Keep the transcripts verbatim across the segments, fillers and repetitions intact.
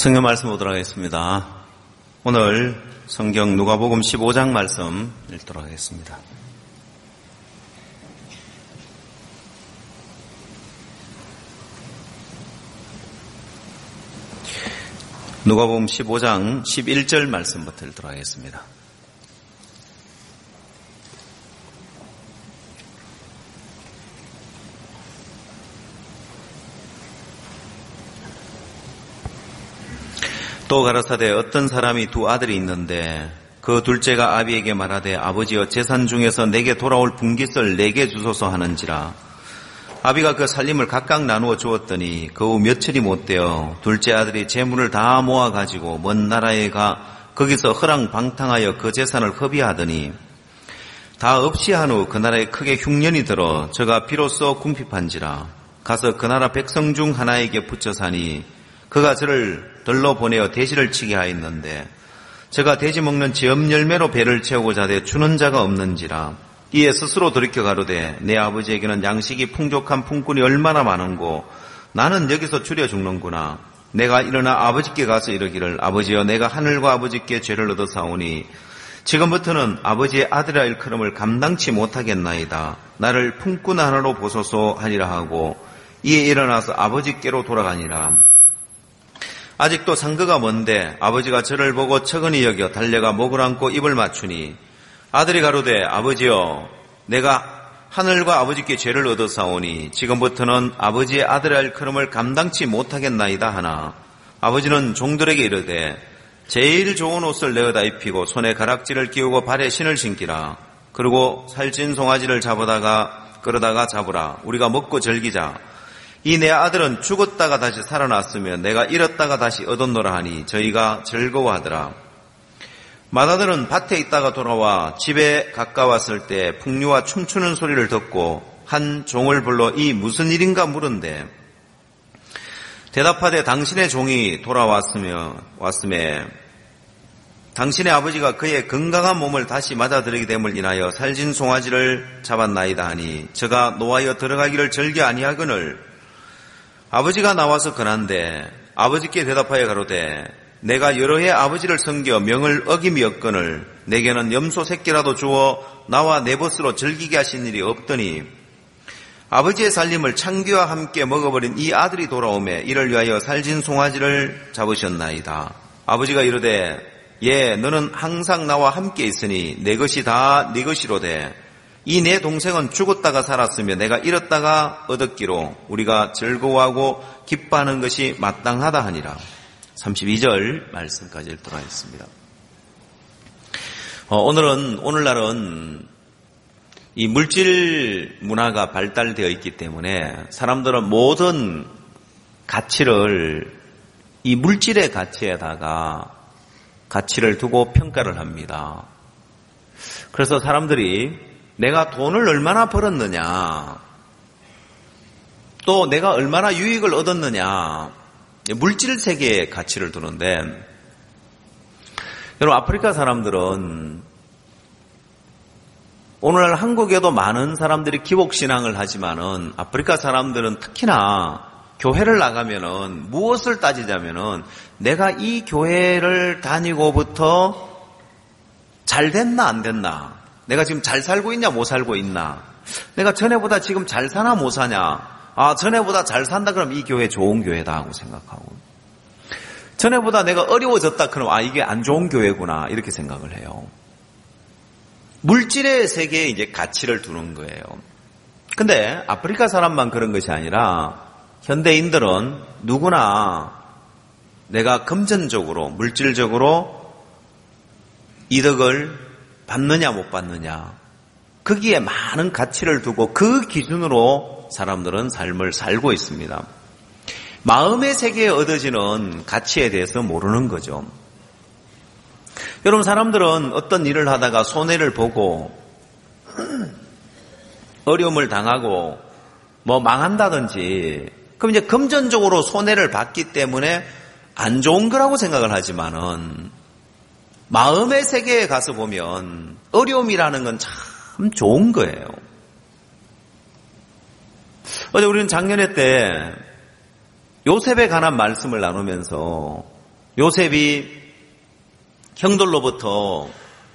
성경 말씀 보도록 하겠습니다. 오늘 성경 누가복음 십오 장 말씀 읽도록 하겠습니다. 누가복음 십오 장 십일 절 말씀부터 읽도록 하겠습니다. 또 가라사대 어떤 사람이 두 아들이 있는데 그 둘째가 아비에게 말하되 아버지여 재산 중에서 내게 돌아올 분깃을 내게 주소서 하는지라. 아비가 그 살림을 각각 나누어 주었더니 그 후 며칠이 못되어 둘째 아들이 재물을 다 모아가지고 먼 나라에 가 거기서 허랑방탕하여 그 재산을 허비하더니 다 없이 한 후 그 나라에 크게 흉년이 들어 저가 비로소 궁핍한지라. 가서 그 나라 백성 중 하나에게 붙여 사니 그가 저를 들러 보내어 돼지를 치게 하였는데 제가 돼지 먹는 지엄 열매로 배를 채우고자 하되 주는 자가 없는지라. 이에 스스로 돌이켜 가로되 내 아버지에게는 양식이 풍족한 품꾼이 얼마나 많은고 나는 여기서 줄여 죽는구나. 내가 일어나 아버지께 가서 이르기를 아버지여 내가 하늘과 아버지께 죄를 얻어 사오니 지금부터는 아버지의 아들이라 일컬음을 감당치 못하겠나이다. 나를 품꾼 하나로 보소서 하니라 하고 이에 일어나서 아버지께로 돌아가니라. 아직도 상거가 먼데 아버지가 저를 보고 척은히 여겨 달려가 목을 안고 입을 맞추니 아들이 가로되 아버지여 내가 하늘과 아버지께 죄를 얻어 사오니 지금부터는 아버지의 아들이라 일컬음을 감당치 못하겠나이다 하나 아버지는 종들에게 이르되 제일 좋은 옷을 내어다 입히고 손에 가락지를 끼우고 발에 신을 신기라. 그리고 살찐 송아지를 잡아다가 끌어다가 잡으라. 우리가 먹고 즐기자. 이 내 아들은 죽었다가 다시 살아났으며 내가 잃었다가 다시 얻었노라 하니 저희가 즐거워하더라. 맏아들은 밭에 있다가 돌아와 집에 가까웠을 때 풍류와 춤추는 소리를 듣고 한 종을 불러 이 무슨 일인가 물은데 대답하되 당신의 종이 돌아왔으며 왔음에 당신의 아버지가 그의 건강한 몸을 다시 맞아들이게 됨을 인하여 살진 송아지를 잡았나이다 하니 저가 노하여 들어가기를 즐겨 아니하거늘 아버지가 나와서 건한데 아버지께 대답하여 가로되 내가 여러 해 아버지를 섬겨 명을 어김이었거늘 내게는 염소 새끼라도 주어 나와 내 벗으로 즐기게 하신 일이 없더니 아버지의 살림을 창기와 함께 먹어버린 이 아들이 돌아오매 이를 위하여 살진 송아지를 잡으셨나이다. 아버지가 이르되 예 너는 항상 나와 함께 있으니 내 것이 다 네 것이로되 이 내 동생은 죽었다가 살았으며 내가 잃었다가 얻었기로 우리가 즐거워하고 기뻐하는 것이 마땅하다 하니라. 삼십이 절 말씀까지 읽도록 하겠습니다. 어, 오늘은 오늘날은 이 물질 문화가 발달되어 있기 때문에 사람들은 모든 가치를 이 물질의 가치에다가 가치를 두고 평가를 합니다. 그래서 사람들이 내가 돈을 얼마나 벌었느냐, 또 내가 얼마나 유익을 얻었느냐, 물질 세계에 가치를 두는데, 여러분 아프리카 사람들은 오늘날 한국에도 많은 사람들이 기복신앙을 하지만은 아프리카 사람들은 특히나 교회를 나가면은 무엇을 따지자면은 내가 이 교회를 다니고부터 잘 됐나 안 됐나, 내가 지금 잘 살고 있냐 못 살고 있나, 내가 전에보다 지금 잘 사나 못 사냐, 아 전에보다 잘 산다 그럼 이 교회 좋은 교회다 하고 생각하고, 전에보다 내가 어려워졌다 그럼 아 이게 안 좋은 교회구나 이렇게 생각을 해요. 물질의 세계에 이제 가치를 두는 거예요. 근데 아프리카 사람만 그런 것이 아니라 현대인들은 누구나 내가 금전적으로 물질적으로 이득을 받느냐 못 받느냐 거기에 많은 가치를 두고 그 기준으로 사람들은 삶을 살고 있습니다. 마음의 세계에 얻어지는 가치에 대해서 모르는 거죠. 여러분 사람들은 어떤 일을 하다가 손해를 보고 어려움을 당하고 뭐 망한다든지 그럼 이제 금전적으로 손해를 받기 때문에 안 좋은 거라고 생각을 하지만은 마음의 세계에 가서 보면 어려움이라는 건 참 좋은 거예요. 어제 우리는 작년회 때 요셉에 관한 말씀을 나누면서 요셉이 형들로부터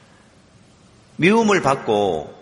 미움을 받고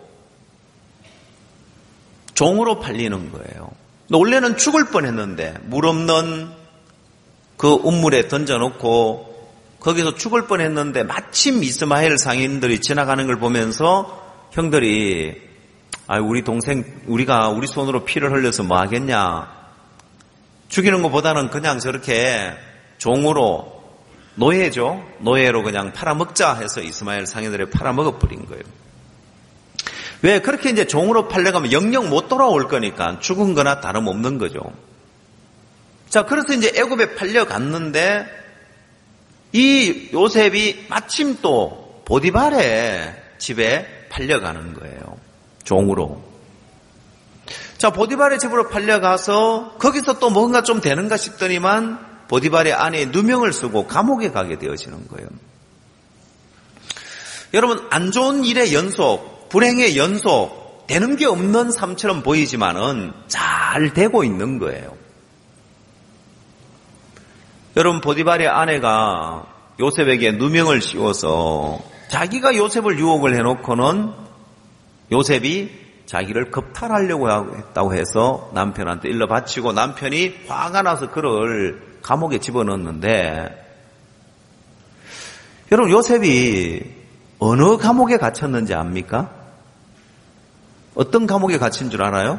종으로 팔리는 거예요. 원래는 죽을 뻔했는데 물 없는 그 우물에 던져놓고 거기서 죽을 뻔했는데 마침 이스마엘 상인들이 지나가는 걸 보면서 형들이 아 우리 동생 우리가 우리 손으로 피를 흘려서 뭐 하겠냐, 죽이는 것보다는 그냥 저렇게 종으로 노예죠. 노예로 그냥 팔아먹자 해서 이스마엘 상인들이 팔아먹어버린 거예요. 왜? 그렇게 이제 종으로 팔려가면 영영 못 돌아올 거니까 죽은 거나 다름없는 거죠. 자, 그래서 이제 애굽에 팔려갔는데 이 요셉이 마침 또 보디발의 집에 팔려가는 거예요. 종으로. 자, 보디발의 집으로 팔려가서 거기서 또 뭔가 좀 되는가 싶더니만 보디발의 아내의 누명을 쓰고 감옥에 가게 되어지는 거예요. 여러분, 안 좋은 일의 연속, 불행의 연속, 되는 게 없는 삶처럼 보이지만은 잘 되고 있는 거예요. 여러분, 보디발의 아내가 요셉에게 누명을 씌워서 자기가 요셉을 유혹을 해놓고는 요셉이 자기를 겁탈하려고 했다고 해서 남편한테 일러 바치고 남편이 화가 나서 그를 감옥에 집어넣었는데, 여러분, 요셉이 어느 감옥에 갇혔는지 압니까? 어떤 감옥에 갇힌 줄 알아요?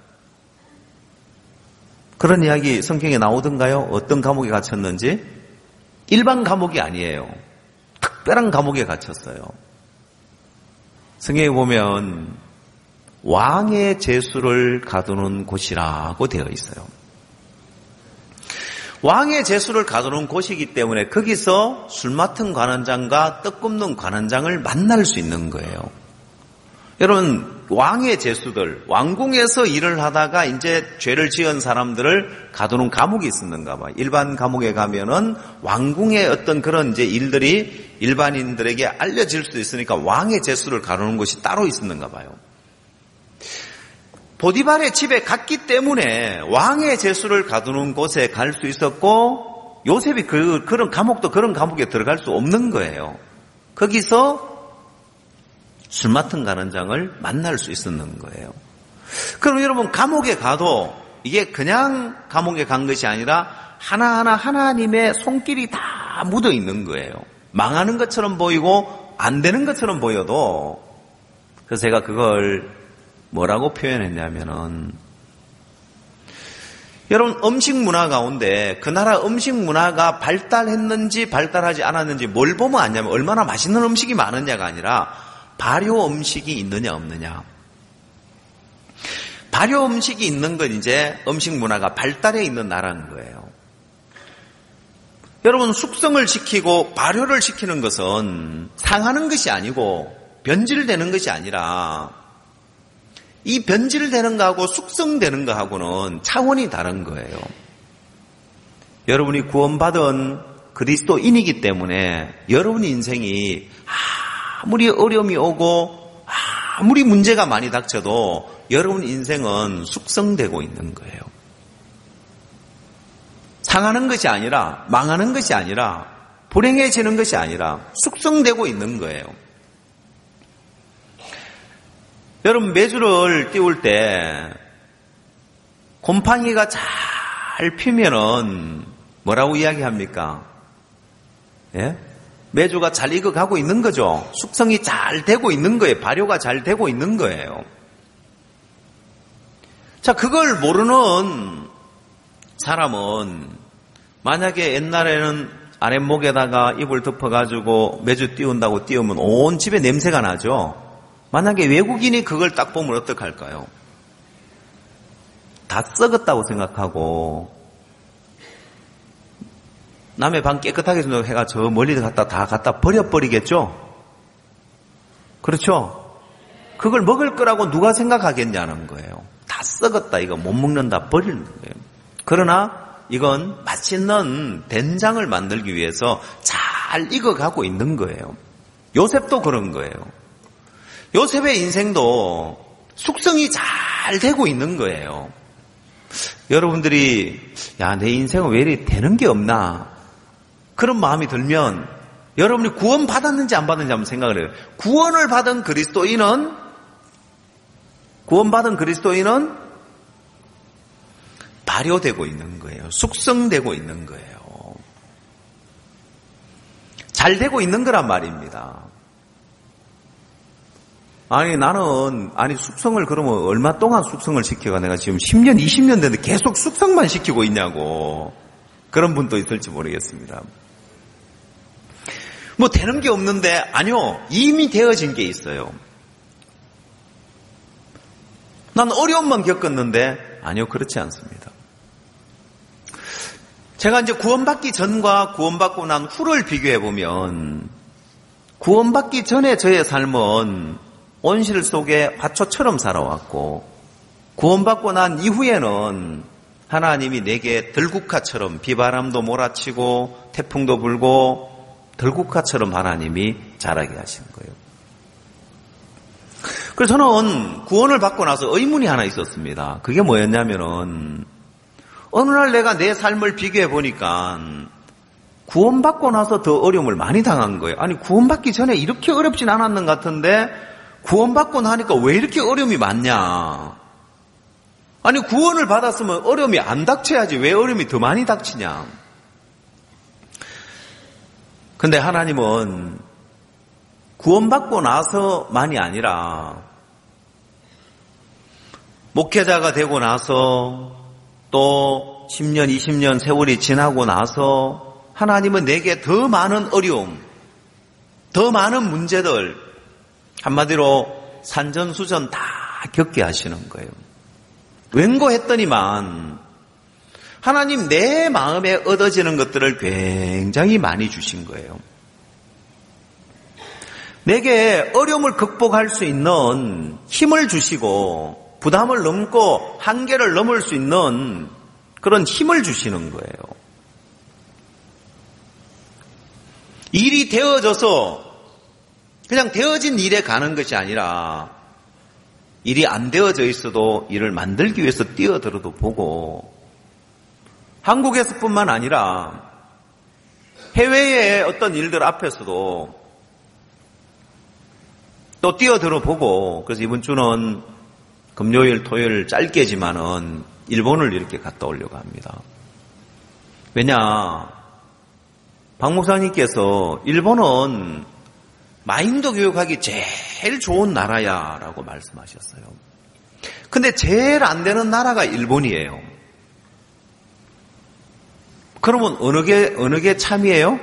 그런 이야기 성경에 나오던가요? 어떤 감옥에 갇혔는지? 일반 감옥이 아니에요. 특별한 감옥에 갇혔어요. 성경에 보면 왕의 제수를 가두는 곳이라고 되어 있어요. 왕의 제수를 가두는 곳이기 때문에 거기서 술 맡은 관원장과 떡 굽는 관원장을 만날 수 있는 거예요. 여러분, 왕의 제수들, 왕궁에서 일을 하다가 이제 죄를 지은 사람들을 가두는 감옥이 있었는가 봐요. 일반 감옥에 가면은 왕궁의 어떤 그런 이제 일들이 일반인들에게 알려질 수도 있으니까 왕의 제수를 가두는 곳이 따로 있었는가 봐요. 보디발의 집에 갔기 때문에 왕의 제수를 가두는 곳에 갈 수 있었고, 요셉이 그, 그런 감옥도 그런 감옥에 들어갈 수 없는 거예요. 거기서 술 맡은 관원장을 만날 수 있었는 거예요. 그럼 여러분, 감옥에 가도 이게 그냥 감옥에 간 것이 아니라 하나하나 하나님의 손길이 다 묻어 있는 거예요. 망하는 것처럼 보이고 안 되는 것처럼 보여도. 그래서 제가 그걸 뭐라고 표현했냐면은, 여러분, 음식 문화 가운데 그 나라 음식 문화가 발달했는지 발달하지 않았는지 뭘 보면 아냐면 얼마나 맛있는 음식이 많으냐가 아니라 발효 음식이 있느냐 없느냐. 발효 음식이 있는 건 이제 음식 문화가 발달해 있는 나라인 거예요. 여러분, 숙성을 시키고 발효를 시키는 것은 상하는 것이 아니고 변질되는 것이 아니라, 이 변질되는 거하고 숙성되는 거하고는 차원이 다른 거예요. 여러분이 구원받은 그리스도인이기 때문에 여러분 인생이 아무리 어려움이 오고 아무리 문제가 많이 닥쳐도 여러분 인생은 숙성되고 있는 거예요. 상하는 것이 아니라, 망하는 것이 아니라, 불행해지는 것이 아니라 숙성되고 있는 거예요. 여러분, 메주를 띄울 때 곰팡이가 잘 피면은 뭐라고 이야기합니까? 예? 메주가 잘 익어가고 있는 거죠. 숙성이 잘 되고 있는 거예요. 발효가 잘 되고 있는 거예요. 자, 그걸 모르는 사람은 만약에 옛날에는 아랫목에다가 이불 덮어가지고 메주 띄운다고 띄우면 온 집에 냄새가 나죠. 만약에 외국인이 그걸 딱 보면 어떡할까요? 다 썩었다고 생각하고 남의 방 깨끗하게 해준다고 해가 저 멀리 갖다 다 갖다 버려버리겠죠? 그렇죠? 그걸 먹을 거라고 누가 생각하겠냐는 거예요. 다 썩었다, 이거 못 먹는다, 버리는 거예요. 그러나 이건 맛있는 된장을 만들기 위해서 잘 익어가고 있는 거예요. 요셉도 그런 거예요. 요셉의 인생도 숙성이 잘 되고 있는 거예요. 여러분들이 야, 내 인생은 왜 이렇게 되는 게 없나? 그런 마음이 들면 여러분이 구원 받았는지 안 받았는지 한번 생각을 해요. 구원을 받은 그리스도인은 구원받은 그리스도인은 발효되고 있는 거예요. 숙성되고 있는 거예요. 잘 되고 있는 거란 말입니다. 아니 나는 아니 숙성을 그러면 얼마 동안 숙성을 시켜가 내가 지금 십 년, 이십 년 됐는데 계속 숙성만 시키고 있냐고 그런 분도 있을지 모르겠습니다. 뭐 되는 게 없는데 아니요. 이미 되어진 게 있어요. 난 어려움만 겪었는데 아니요. 그렇지 않습니다. 제가 이제 구원받기 전과 구원받고 난 후를 비교해 보면 구원받기 전에 저의 삶은 온실 속에 화초처럼 살아왔고 구원받고 난 이후에는 하나님이 내게 들국화처럼 비바람도 몰아치고 태풍도 불고 들국화처럼 하나님이 자라게 하신 거예요. 그래서 저는 구원을 받고 나서 의문이 하나 있었습니다. 그게 뭐였냐면은 어느 날 내가 내 삶을 비교해 보니까 구원받고 나서 더 어려움을 많이 당한 거예요. 아니 구원받기 전에 이렇게 어렵진 않았는 것 같은데 구원받고 나니까 왜 이렇게 어려움이 많냐. 아니 구원을 받았으면 어려움이 안 닥쳐야지 왜 어려움이 더 많이 닥치냐. 근데 하나님은 구원받고 나서만이 아니라 목회자가 되고 나서 또 십 년, 이십 년 세월이 지나고 나서 하나님은 내게 더 많은 어려움, 더 많은 문제들, 한마디로 산전수전 다 겪게 하시는 거예요. 왠고 했더니만 하나님 내 마음에 얻어지는 것들을 굉장히 많이 주신 거예요. 내게 어려움을 극복할 수 있는 힘을 주시고 부담을 넘고 한계를 넘을 수 있는 그런 힘을 주시는 거예요. 일이 되어져서 그냥 되어진 일에 가는 것이 아니라 일이 안 되어져 있어도 일을 만들기 위해서 뛰어들어도 보고 한국에서뿐만 아니라 해외의 어떤 일들 앞에서도 또 뛰어들어 보고 그래서 이번 주는 금요일, 토요일 짧게지만은 일본을 이렇게 갔다 오려고 합니다. 왜냐? 박 목사님께서 일본은 마인드 교육하기 제일 좋은 나라야라고 말씀하셨어요. 근데 제일 안 되는 나라가 일본이에요. 그러면 어느 게, 어느 게 참이에요?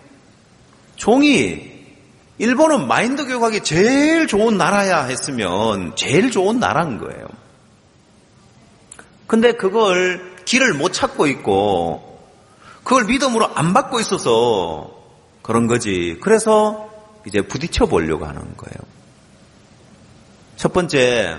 종이. 일본은 마인드 교육하기 제일 좋은 나라야 했으면 제일 좋은 나라인 거예요. 근데 그걸 길을 못 찾고 있고 그걸 믿음으로 안 받고 있어서 그런 거지. 그래서 이제 부딪혀 보려고 하는 거예요. 첫 번째,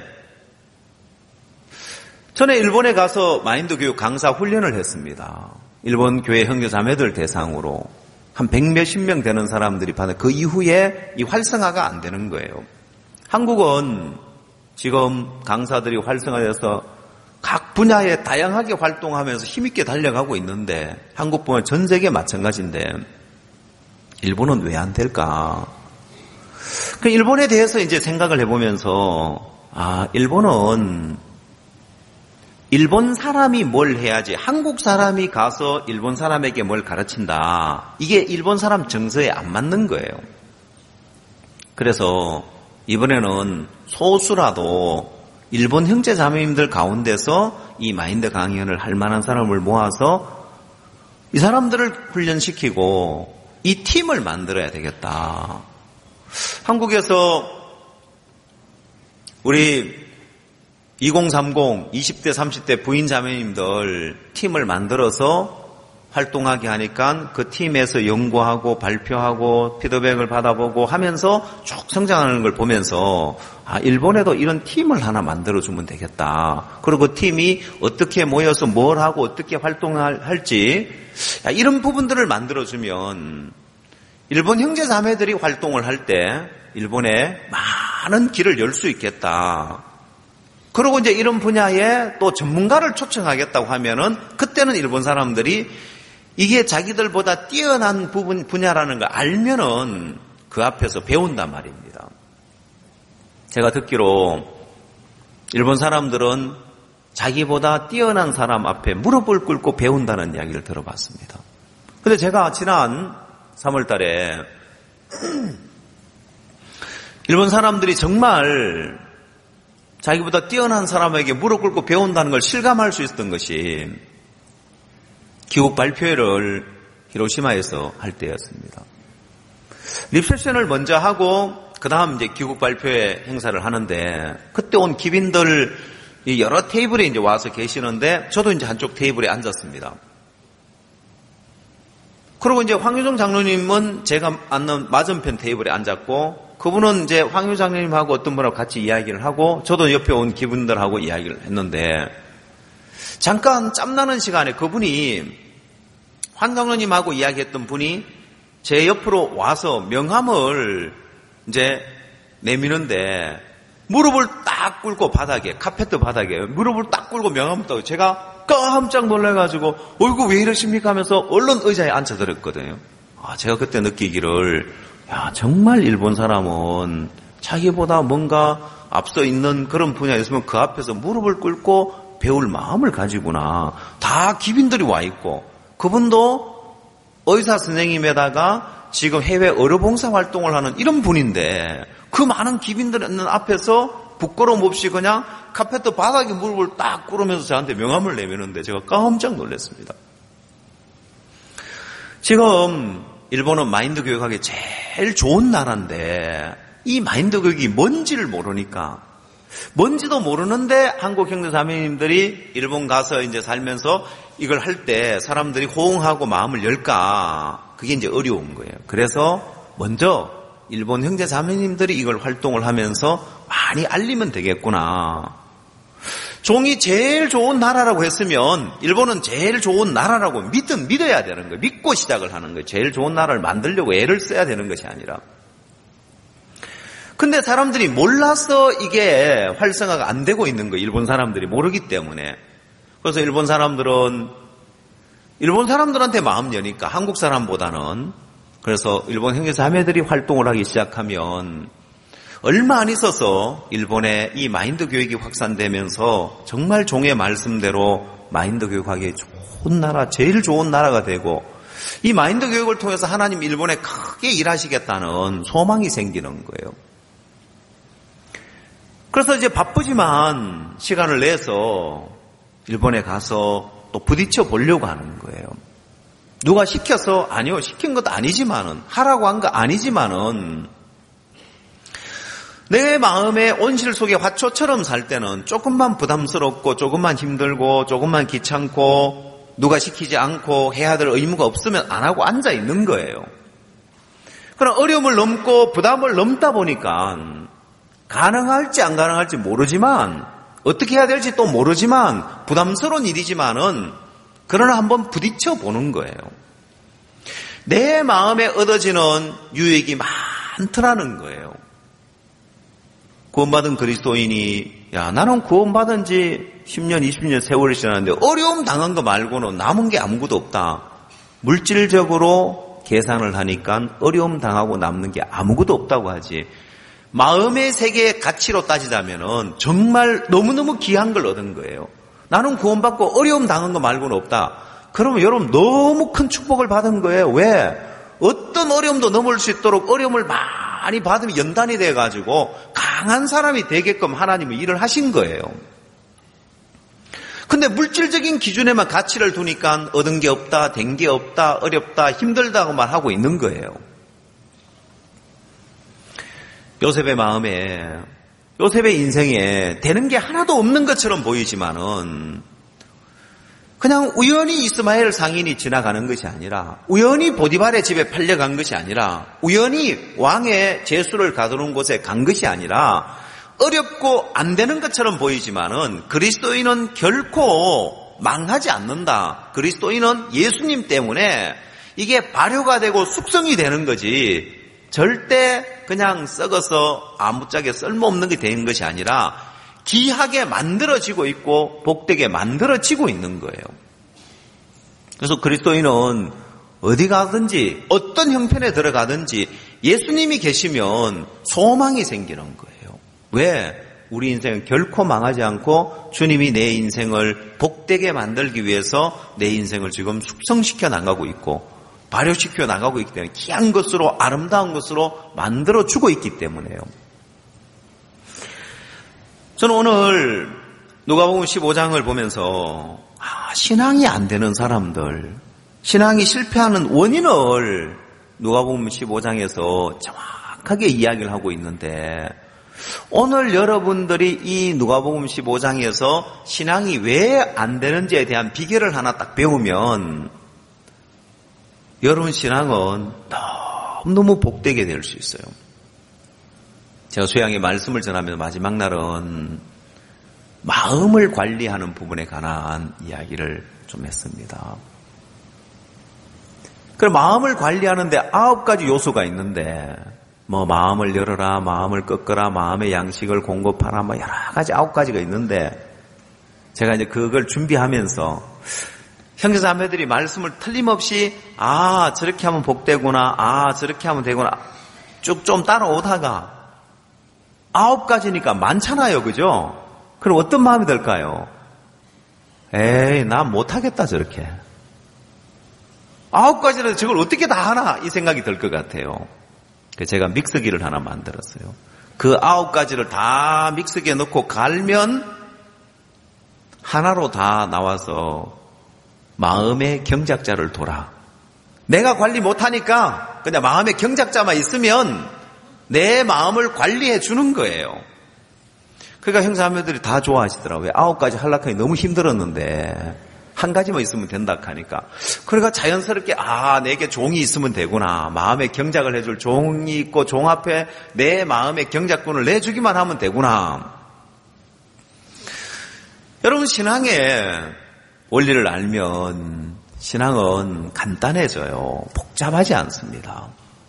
전에 일본에 가서 마인드 교육 강사 훈련을 했습니다. 일본 교회 형제 자매들 대상으로 한 백몇십 명 되는 사람들이 받는 그 이후에 이 활성화가 안 되는 거예요. 한국은 지금 강사들이 활성화돼서 각 분야에 다양하게 활동하면서 힘있게 달려가고 있는데 한국뿐만 전 세계 마찬가지인데 일본은 왜 안 될까? 그 일본에 대해서 이제 생각을 해보면서 아 일본은 일본 사람이 뭘 해야지 한국 사람이 가서 일본 사람에게 뭘 가르친다. 이게 일본 사람 정서에 안 맞는 거예요. 그래서 이번에는 소수라도 일본 형제 자매님들 가운데서 이 마인드 강연을 할 만한 사람을 모아서 이 사람들을 훈련시키고 이 팀을 만들어야 되겠다. 한국에서 우리 이공삼공, 이십 대, 삼십 대 부인 자매님들 팀을 만들어서 활동하게 하니까 그 팀에서 연구하고 발표하고 피드백을 받아보고 하면서 쭉 성장하는 걸 보면서 아 일본에도 이런 팀을 하나 만들어주면 되겠다. 그리고 그 팀이 어떻게 모여서 뭘 하고 어떻게 활동할지 이런 부분들을 만들어주면 일본 형제 자매들이 활동을 할 때 일본에 많은 길을 열 수 있겠다. 그리고 이제 이런 분야에 또 전문가를 초청하겠다고 하면은 그때는 일본 사람들이 이게 자기들보다 뛰어난 부분, 분야라는 걸 알면은 그 앞에서 배운단 말입니다. 제가 듣기로 일본 사람들은 자기보다 뛰어난 사람 앞에 무릎을 꿇고 배운다는 이야기를 들어봤습니다. 근데 제가 지난 삼월 달에 일본 사람들이 정말 자기보다 뛰어난 사람에게 무릎 꿇고 배운다는 걸 실감할 수 있었던 것이 귀국 발표회를 히로시마에서 할 때였습니다. 리셉션을 먼저 하고 그 다음 이제 귀국 발표회 행사를 하는데 그때 온 기빈들 여러 테이블에 이제 와서 계시는데 저도 이제 한쪽 테이블에 앉았습니다. 그리고 이제 황유정 장로님은 제가 앉는 맞은편 테이블에 앉았고 그분은 이제 황유정 장로님하고 어떤 분하고 같이 이야기를 하고 저도 옆에 온 기분들하고 이야기를 했는데 잠깐 짬나는 시간에 그분이 황 장로님하고 이야기했던 분이 제 옆으로 와서 명함을 이제 내미는데 무릎을 딱 꿇고 바닥에 카페트 바닥에 무릎을 딱 꿇고 명함을 따고 제가 깜짝 놀라가지고 어이구 왜 이러십니까 하면서 얼른 의자에 앉아들었거든요. 아, 제가 그때 느끼기를 야 정말 일본 사람은 자기보다 뭔가 앞서 있는 그런 분야에 있으면 그 앞에서 무릎을 꿇고 배울 마음을 가지구나. 다 기빈들이 와 있고 그분도 의사 선생님에다가 지금 해외 의료봉사 활동을 하는 이런 분인데 그 많은 기빈들 있는 앞에서 부끄러움 없이 그냥 카페트 바닥에 무릎을 딱 꿇으면서 저한테 명함을 내미는데 제가 깜짝 놀랐습니다. 지금 일본은 마인드 교육하기 제일 좋은 나라인데 이 마인드 교육이 뭔지를 모르니까 뭔지도 모르는데 한국 형제 자매님들이 일본 가서 이제 살면서 이걸 할 때 사람들이 호응하고 마음을 열까 그게 이제 어려운 거예요. 그래서 먼저 일본 형제 자매님들이 이걸 활동을 하면서 많이 알리면 되겠구나. 종이 제일 좋은 나라라고 했으면 일본은 제일 좋은 나라라고 믿은, 믿어야 되는 거예요. 믿고 시작을 하는 거예요. 제일 좋은 나라를 만들려고 애를 써야 되는 것이 아니라. 근데 사람들이 몰라서 이게 활성화가 안 되고 있는 거예요. 일본 사람들이 모르기 때문에. 그래서 일본 사람들은 일본 사람들한테 마음 여니까 한국 사람보다는 그래서 일본 형제 자매들이 활동을 하기 시작하면 얼마 안 있어서 일본의 이 마인드 교육이 확산되면서 정말 종의 말씀대로 마인드 교육하기 좋은 나라, 제일 좋은 나라가 되고 이 마인드 교육을 통해서 하나님 일본에 크게 일하시겠다는 소망이 생기는 거예요. 그래서 이제 바쁘지만 시간을 내서 일본에 가서 또 부딪혀 보려고 하는 거예요. 누가 시켜서? 아니요. 시킨 것도 아니지만은 하라고 한 거 아니지만은 내 마음의 온실 속에 화초처럼 살 때는 조금만 부담스럽고 조금만 힘들고 조금만 귀찮고 누가 시키지 않고 해야 될 의무가 없으면 안 하고 앉아 있는 거예요. 그럼 어려움을 넘고 부담을 넘다 보니까 가능할지 안 가능할지 모르지만 어떻게 해야 될지 또 모르지만 부담스러운 일이지만은 그러나 한번 부딪혀 보는 거예요. 내 마음에 얻어지는 유익이 많더라는 거예요. 구원받은 그리스도인이 야 나는 구원받은 지 십 년, 이십 년 세월이 지났는데 어려움 당한 거 말고는 남은 게 아무것도 없다. 물질적으로 계산을 하니까 어려움 당하고 남는 게 아무것도 없다고 하지. 마음의 세계의 가치로 따지자면은 정말 너무너무 귀한 걸 얻은 거예요. 나는 구원받고 어려움 당한 거 말고는 없다. 그러면 여러분 너무 큰 축복을 받은 거예요. 왜? 어떤 어려움도 넘을 수 있도록 어려움을 많이 받으면 연단이 돼가지고 강한 사람이 되게끔 하나님이 일을 하신 거예요. 근데 물질적인 기준에만 가치를 두니까 얻은 게 없다, 된 게 없다, 어렵다, 힘들다고만 하고 있는 거예요. 요셉의 마음에, 요셉의 인생에 되는 게 하나도 없는 것처럼 보이지만은 그냥 우연히 이스마엘 상인이 지나가는 것이 아니라 우연히 보디발의 집에 팔려간 것이 아니라 우연히 왕의 제수를 가두는 곳에 간 것이 아니라 어렵고 안 되는 것처럼 보이지만은 그리스도인은 결코 망하지 않는다. 그리스도인은 예수님 때문에 이게 발효가 되고 숙성이 되는 거지 절대 그냥 썩어서 아무짝에 쓸모없는 게 되는 것이 아니라 귀하게 만들어지고 있고 복되게 만들어지고 있는 거예요. 그래서 그리스도인은 어디 가든지 어떤 형편에 들어가든지 예수님이 계시면 소망이 생기는 거예요. 왜? 우리 인생은 결코 망하지 않고 주님이 내 인생을 복되게 만들기 위해서 내 인생을 지금 숙성시켜 나가고 있고 발효시켜 나가고 있기 때문에 귀한 것으로 아름다운 것으로 만들어주고 있기 때문에요. 저는 오늘 누가복음 십오 장을 보면서 아, 신앙이 안 되는 사람들, 신앙이 실패하는 원인을 누가복음 십오 장에서 정확하게 이야기를 하고 있는데 오늘 여러분들이 이 누가복음 십오 장에서 신앙이 왜 안 되는지에 대한 비결을 하나 딱 배우면 여러분 신앙은 너무너무 복되게 될 수 있어요. 제가 소양의 말씀을 전하면서 마지막 날은 마음을 관리하는 부분에 관한 이야기를 좀 했습니다. 그럼 마음을 관리하는데 아홉 가지 요소가 있는데 뭐 마음을 열어라, 마음을 꺾어라, 마음의 양식을 공급하라, 뭐 여러 가지 아홉 가지가 있는데 제가 이제 그걸 준비하면서 형제자매들이 말씀을 틀림없이 아 저렇게 하면 복되구나, 아 저렇게 하면 되구나 쭉 좀 따라오다가 아홉 가지니까 많잖아요, 그죠? 그럼 어떤 마음이 들까요? 에이 나 못하겠다 저렇게 아홉 가지는 저걸 어떻게 다 하나 이 생각이 들 것 같아요. 제가 믹서기를 하나 만들었어요. 그 아홉 가지를 다 믹서기에 넣고 갈면 하나로 다 나와서 마음의 경작자를 둬라. 내가 관리 못하니까 그냥 마음의 경작자만 있으면 내 마음을 관리해 주는 거예요. 그러니까 형제자매들이 다 좋아하시더라고요. 아홉 가지 하려고 하니 너무 힘들었는데 한 가지만 있으면 된다 하니까. 그러니까 자연스럽게 아 내게 종이 있으면 되구나. 마음의 경작을 해줄 종이 있고 종 앞에 내 마음의 경작권을 내주기만 하면 되구나. 여러분 신앙의 원리를 알면 신앙은 간단해져요. 복잡하지 않습니다.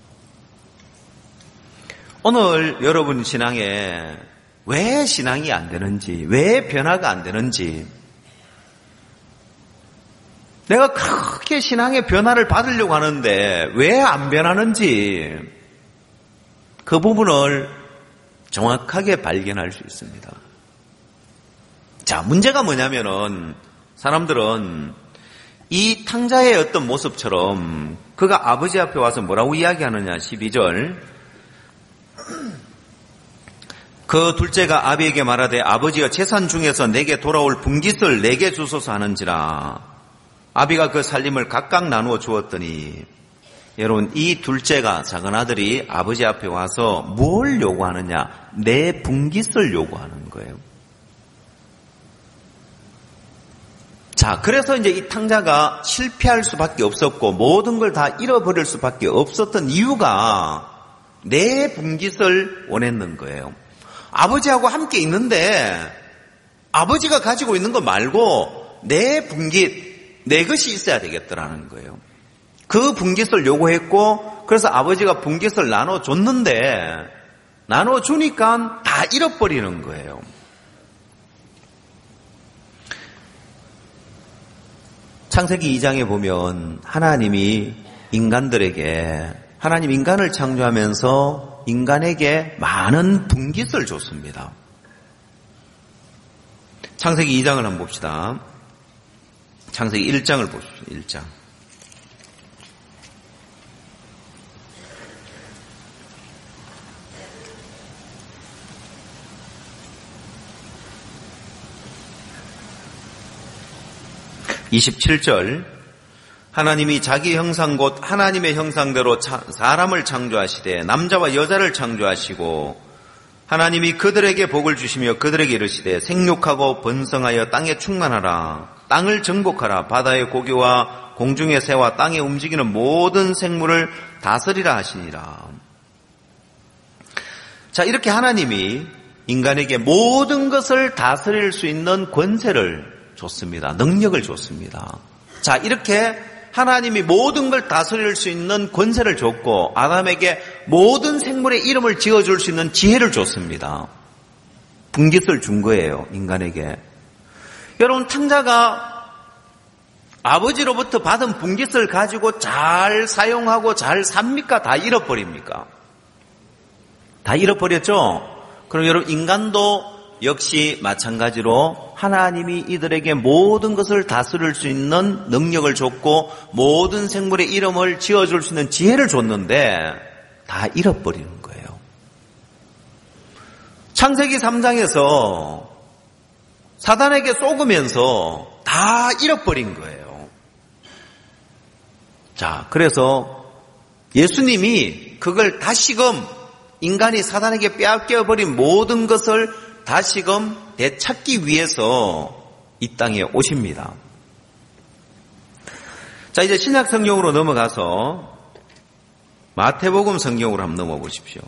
오늘 여러분 신앙에 왜 신앙이 안 되는지, 왜 변화가 안 되는지, 내가 그렇게 신앙의 변화를 받으려고 하는데 왜 안 변하는지 그 부분을 정확하게 발견할 수 있습니다. 자, 문제가 뭐냐면은 사람들은 이 탕자의 어떤 모습처럼 그가 아버지 앞에 와서 뭐라고 이야기하느냐, 십이 절. 그 둘째가 아비에게 말하되 아버지여 재산 중에서 내게 돌아올 분깃을 내게 주소서 하는지라. 아비가 그 살림을 각각 나누어 주었더니, 여러분 이 둘째가, 작은 아들이 아버지 앞에 와서 뭘 요구하느냐, 내 분깃을 요구하는 거예요. 자, 그래서 이제 이 탕자가 실패할 수밖에 없었고 모든 걸 다 잃어버릴 수밖에 없었던 이유가 내 분깃을 원했는 거예요. 아버지하고 함께 있는데 아버지가 가지고 있는 거 말고 내 분깃, 내 것이 있어야 되겠더라는 거예요. 그 분깃을 요구했고, 그래서 아버지가 분깃을 나눠줬는데 나눠주니까 다 잃어버리는 거예요. 창세기 이 장에 보면 하나님이 인간들에게, 하나님 인간을 창조하면서 인간에게 많은 분깃을 줬습니다. 창세기 이 장을 한번 봅시다. 창세기 일 장을 보십시오. 일 장. 이십칠 절. 하나님이 자기 형상 곧 하나님의 형상대로 사람을 창조하시되 남자와 여자를 창조하시고 하나님이 그들에게 복을 주시며 그들에게 이르시되 생육하고 번성하여 땅에 충만하라. 땅을 정복하라. 바다의 고기와 공중의 새와 땅에 움직이는 모든 생물을 다스리라 하시니라. 자, 이렇게 하나님이 인간에게 모든 것을 다스릴 수 있는 권세를 줬습니다. 능력을 줬습니다. 자, 이렇게 하나님이 모든 걸 다스릴 수 있는 권세를 줬고 아담에게 모든 생물의 이름을 지어줄 수 있는 지혜를 줬습니다. 분깃을 준 거예요, 인간에게. 여러분, 탕자가 아버지로부터 받은 분깃을 가지고 잘 사용하고 잘 삽니까? 다 잃어버립니까? 다 잃어버렸죠? 그럼 여러분, 인간도 역시 마찬가지로 하나님이 이들에게 모든 것을 다스릴 수 있는 능력을 줬고 모든 생물의 이름을 지어줄 수 있는 지혜를 줬는데 다 잃어버리는 거예요. 창세기 삼 장에서 사단에게 속으면서 다 잃어버린 거예요. 자, 그래서 예수님이 그걸 다시금 인간이 사단에게 빼앗겨버린 모든 것을 다시금 되찾기 위해서 이 땅에 오십니다. 자, 이제 신약 성경으로 넘어가서 마태복음 성경으로 한번 넘어가 보십시오.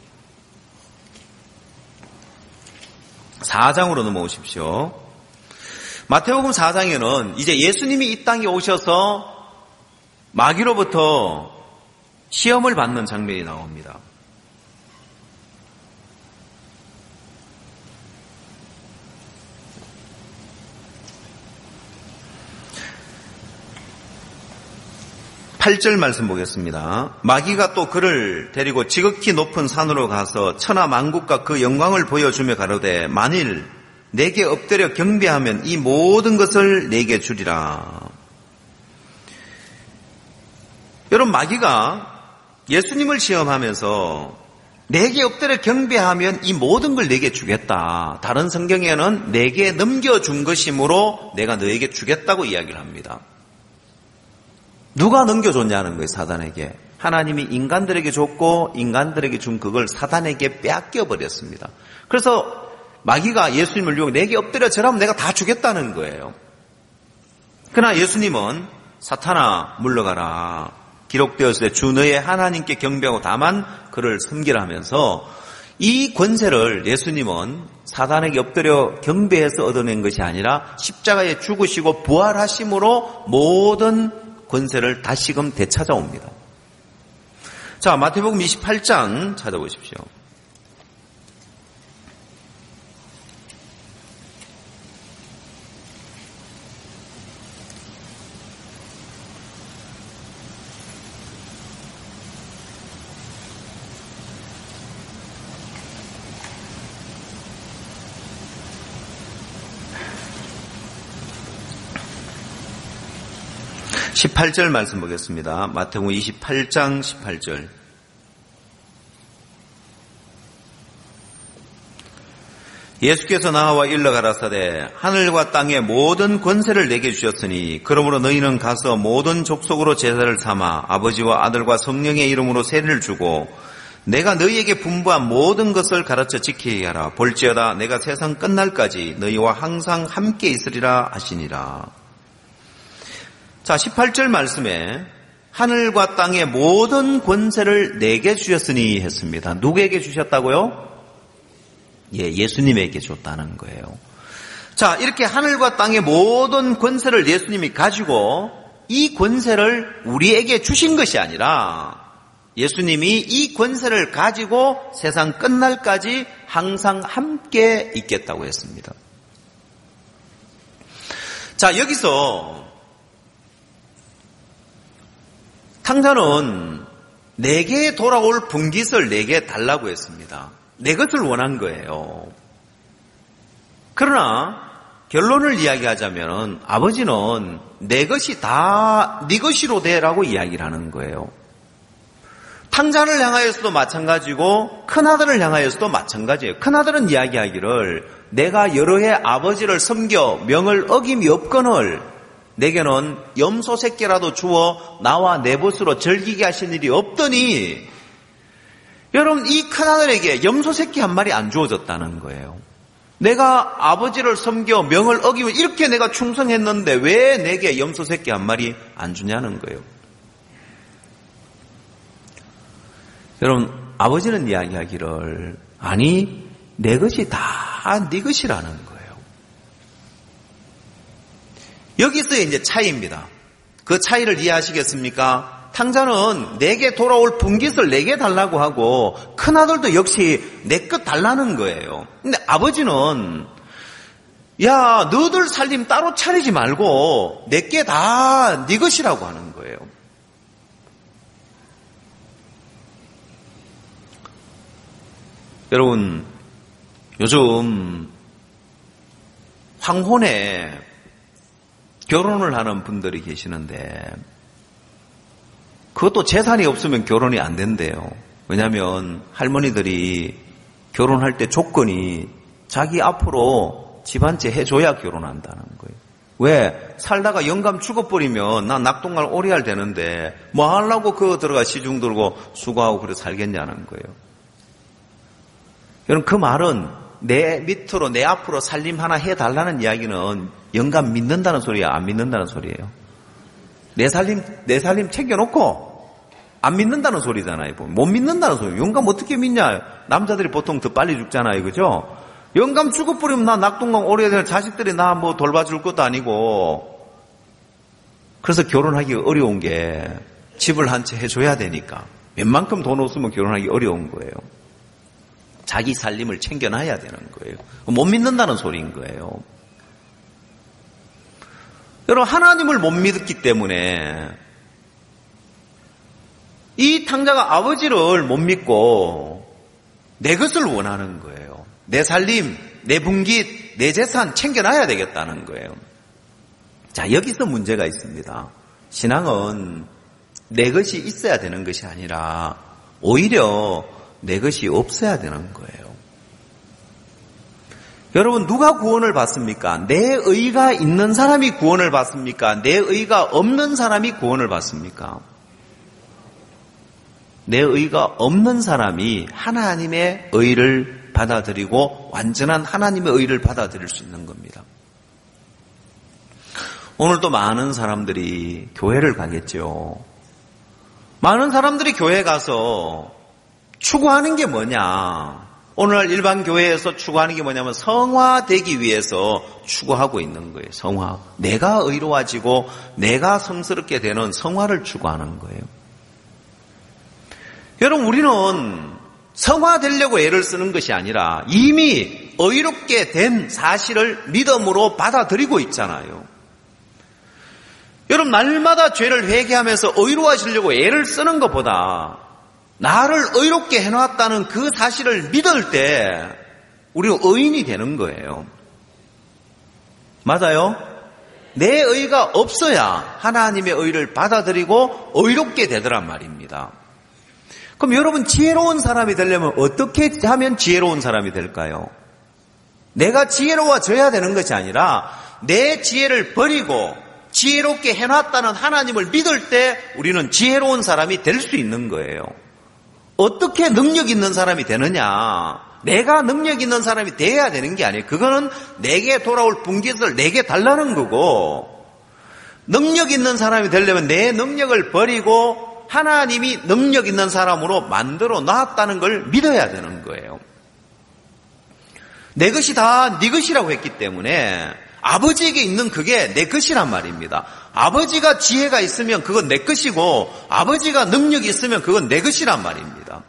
사 장으로 넘어오십시오. 마태복음 사 장에는 이제 예수님이 이 땅에 오셔서 마귀로부터 시험을 받는 장면이 나옵니다. 팔 절 말씀 보겠습니다. 마귀가 또 그를 데리고 지극히 높은 산으로 가서 천하 만국과 그 영광을 보여주며 가로되 만일 내게 엎드려 경배하면 이 모든 것을 내게 주리라. 여러분, 마귀가 예수님을 시험하면서 내게 엎드려 경배하면 이 모든 걸 내게 주겠다. 다른 성경에는 내게 넘겨준 것이므로 내가 너에게 주겠다고 이야기를 합니다. 누가 넘겨줬냐는 거예요, 사단에게. 하나님이 인간들에게 줬고 인간들에게 준 그걸 사단에게 빼앗겨버렸습니다. 그래서 마귀가 예수님을 유혹해 내게 엎드려 절하면 내가 다 주겠다는 거예요. 그러나 예수님은 사탄아 물러가라. 기록되었을 때 주 너의 하나님께 경배하고 다만 그를 섬기라 하면서 이 권세를 예수님은 사단에게 엎드려 경배해서 얻어낸 것이 아니라 십자가에 죽으시고 부활하심으로 모든 권세를 다시금 되찾아옵니다. 자, 마태복음 이십팔 장 찾아보십시오. 십팔 절 말씀 보겠습니다. 마태복음 이십팔 장 십팔 절. 예수께서 나와 일러 가라사대 하늘과 땅의 모든 권세를 내게 주셨으니 그러므로 너희는 가서 모든 족속으로 제사를 삼아 아버지와 아들과 성령의 이름으로 세례를 주고 내가 너희에게 분부한 모든 것을 가르쳐 지키게 하라. 볼지어다 내가 세상 끝날까지 너희와 항상 함께 있으리라 하시니라. 자, 십팔 절 말씀에 하늘과 땅의 모든 권세를 내게 주셨으니 했습니다. 누구에게 주셨다고요? 예, 예수님에게 줬다는 거예요. 자, 이렇게 하늘과 땅의 모든 권세를 예수님이 가지고 이 권세를 우리에게 주신 것이 아니라 예수님이 이 권세를 가지고 세상 끝날까지 항상 함께 있겠다고 했습니다. 자, 여기서 탕자는 내게 돌아올 분깃을 내게 달라고 했습니다. 내 것을 원한 거예요. 그러나 결론을 이야기하자면 아버지는 내 것이 다 네 것이로 되라고 이야기를 하는 거예요. 탕자를 향하여서도 마찬가지고 큰아들을 향하여서도 마찬가지예요. 큰아들은 이야기하기를 내가 여러 해 아버지를 섬겨 명을 어김이 없거늘 내게는 염소 새끼라도 주어 나와 내 벗으로 즐기게 하신 일이 없더니 여러분, 이 큰아들에게 염소 새끼 한 마리 안 주어졌다는 거예요. 내가 아버지를 섬겨 명을 어기면 이렇게 내가 충성했는데 왜 내게 염소 새끼 한 마리 안 주냐는 거예요. 여러분, 아버지는 이야기하기를 아니 내 것이 다 네 것이라는 거예요. 여기서의 이제 차이입니다. 그 차이를 이해하시겠습니까? 탕자는 내게 돌아올 분깃을 내게 달라고 하고 큰아들도 역시 내 것 달라는 거예요. 근데 아버지는 야, 너들 살림 따로 차리지 말고 내게 다 네 것이라고 하는 거예요. 여러분, 요즘 황혼에 결혼을 하는 분들이 계시는데 그것도 재산이 없으면 결혼이 안 된대요. 왜냐하면 할머니들이 결혼할 때 조건이 자기 앞으로 집안채 해줘야 결혼한다는 거예요. 왜? 살다가 영감 죽어버리면 나 낙동강 오리알 되는데 뭐 하려고 그거 들어가 시중 들고 수고하고 그래 살겠냐는 거예요. 여러분, 그 말은 내 밑으로 내 앞으로 살림 하나 해달라는 이야기는 영감 믿는다는 소리야, 안 믿는다는 소리예요? 내 살림 내 살림 챙겨놓고 안 믿는다는 소리잖아요. 못 믿는다는 소리예요. 영감 어떻게 믿냐? 남자들이 보통 더 빨리 죽잖아요, 그죠? 영감 죽어버리면 나 낙동강 오래야 되는 자식들이 나 뭐 돌봐줄 것도 아니고. 그래서 결혼하기 어려운 게 집을 한 채 해줘야 되니까. 웬만큼 돈 없으면 결혼하기 어려운 거예요. 자기 살림을 챙겨놔야 되는 거예요. 못 믿는다는 소리인 거예요. 여러분, 하나님을 못 믿었기 때문에 이 탕자가 아버지를 못 믿고 내 것을 원하는 거예요. 내 살림, 내 분깃, 내 재산 챙겨놔야 되겠다는 거예요. 자, 여기서 문제가 있습니다. 신앙은 내 것이 있어야 되는 것이 아니라 오히려 내 것이 없어야 되는 거예요. 여러분, 누가 구원을 받습니까? 내 의가 있는 사람이 구원을 받습니까? 내 의가 없는 사람이 구원을 받습니까? 내 의가 없는 사람이 하나님의 의를 받아들이고 완전한 하나님의 의를 받아들일 수 있는 겁니다. 오늘도 많은 사람들이 교회를 가겠죠. 많은 사람들이 교회 가서 추구하는 게 뭐냐? 오늘날 일반 교회에서 추구하는 게 뭐냐면 성화되기 위해서 추구하고 있는 거예요. 성화. 내가 의로워지고 내가 성스럽게 되는 성화를 추구하는 거예요. 여러분, 우리는 성화되려고 애를 쓰는 것이 아니라 이미 의롭게 된 사실을 믿음으로 받아들이고 있잖아요. 여러분, 날마다 죄를 회개하면서 의로워지려고 애를 쓰는 것보다 나를 의롭게 해놨다는 그 사실을 믿을 때 우리가 의인이 되는 거예요. 맞아요? 내 의가 없어야 하나님의 의를 받아들이고 의롭게 되더란 말입니다. 그럼 여러분, 지혜로운 사람이 되려면 어떻게 하면 지혜로운 사람이 될까요? 내가 지혜로워져야 되는 것이 아니라 내 지혜를 버리고 지혜롭게 해놨다는 하나님을 믿을 때 우리는 지혜로운 사람이 될 수 있는 거예요. 어떻게 능력 있는 사람이 되느냐? 내가 능력 있는 사람이 돼야 되는 게 아니에요. 그거는 내게 돌아올 분깃을 내게 달라는 거고, 능력 있는 사람이 되려면 내 능력을 버리고 하나님이 능력 있는 사람으로 만들어 놨다는 걸 믿어야 되는 거예요. 내 것이 다 네 것이라고 했기 때문에 아버지에게 있는 그게 내 것이란 말입니다. 아버지가 지혜가 있으면 그건 내 것이고 아버지가 능력이 있으면 그건 내 것이란 말입니다.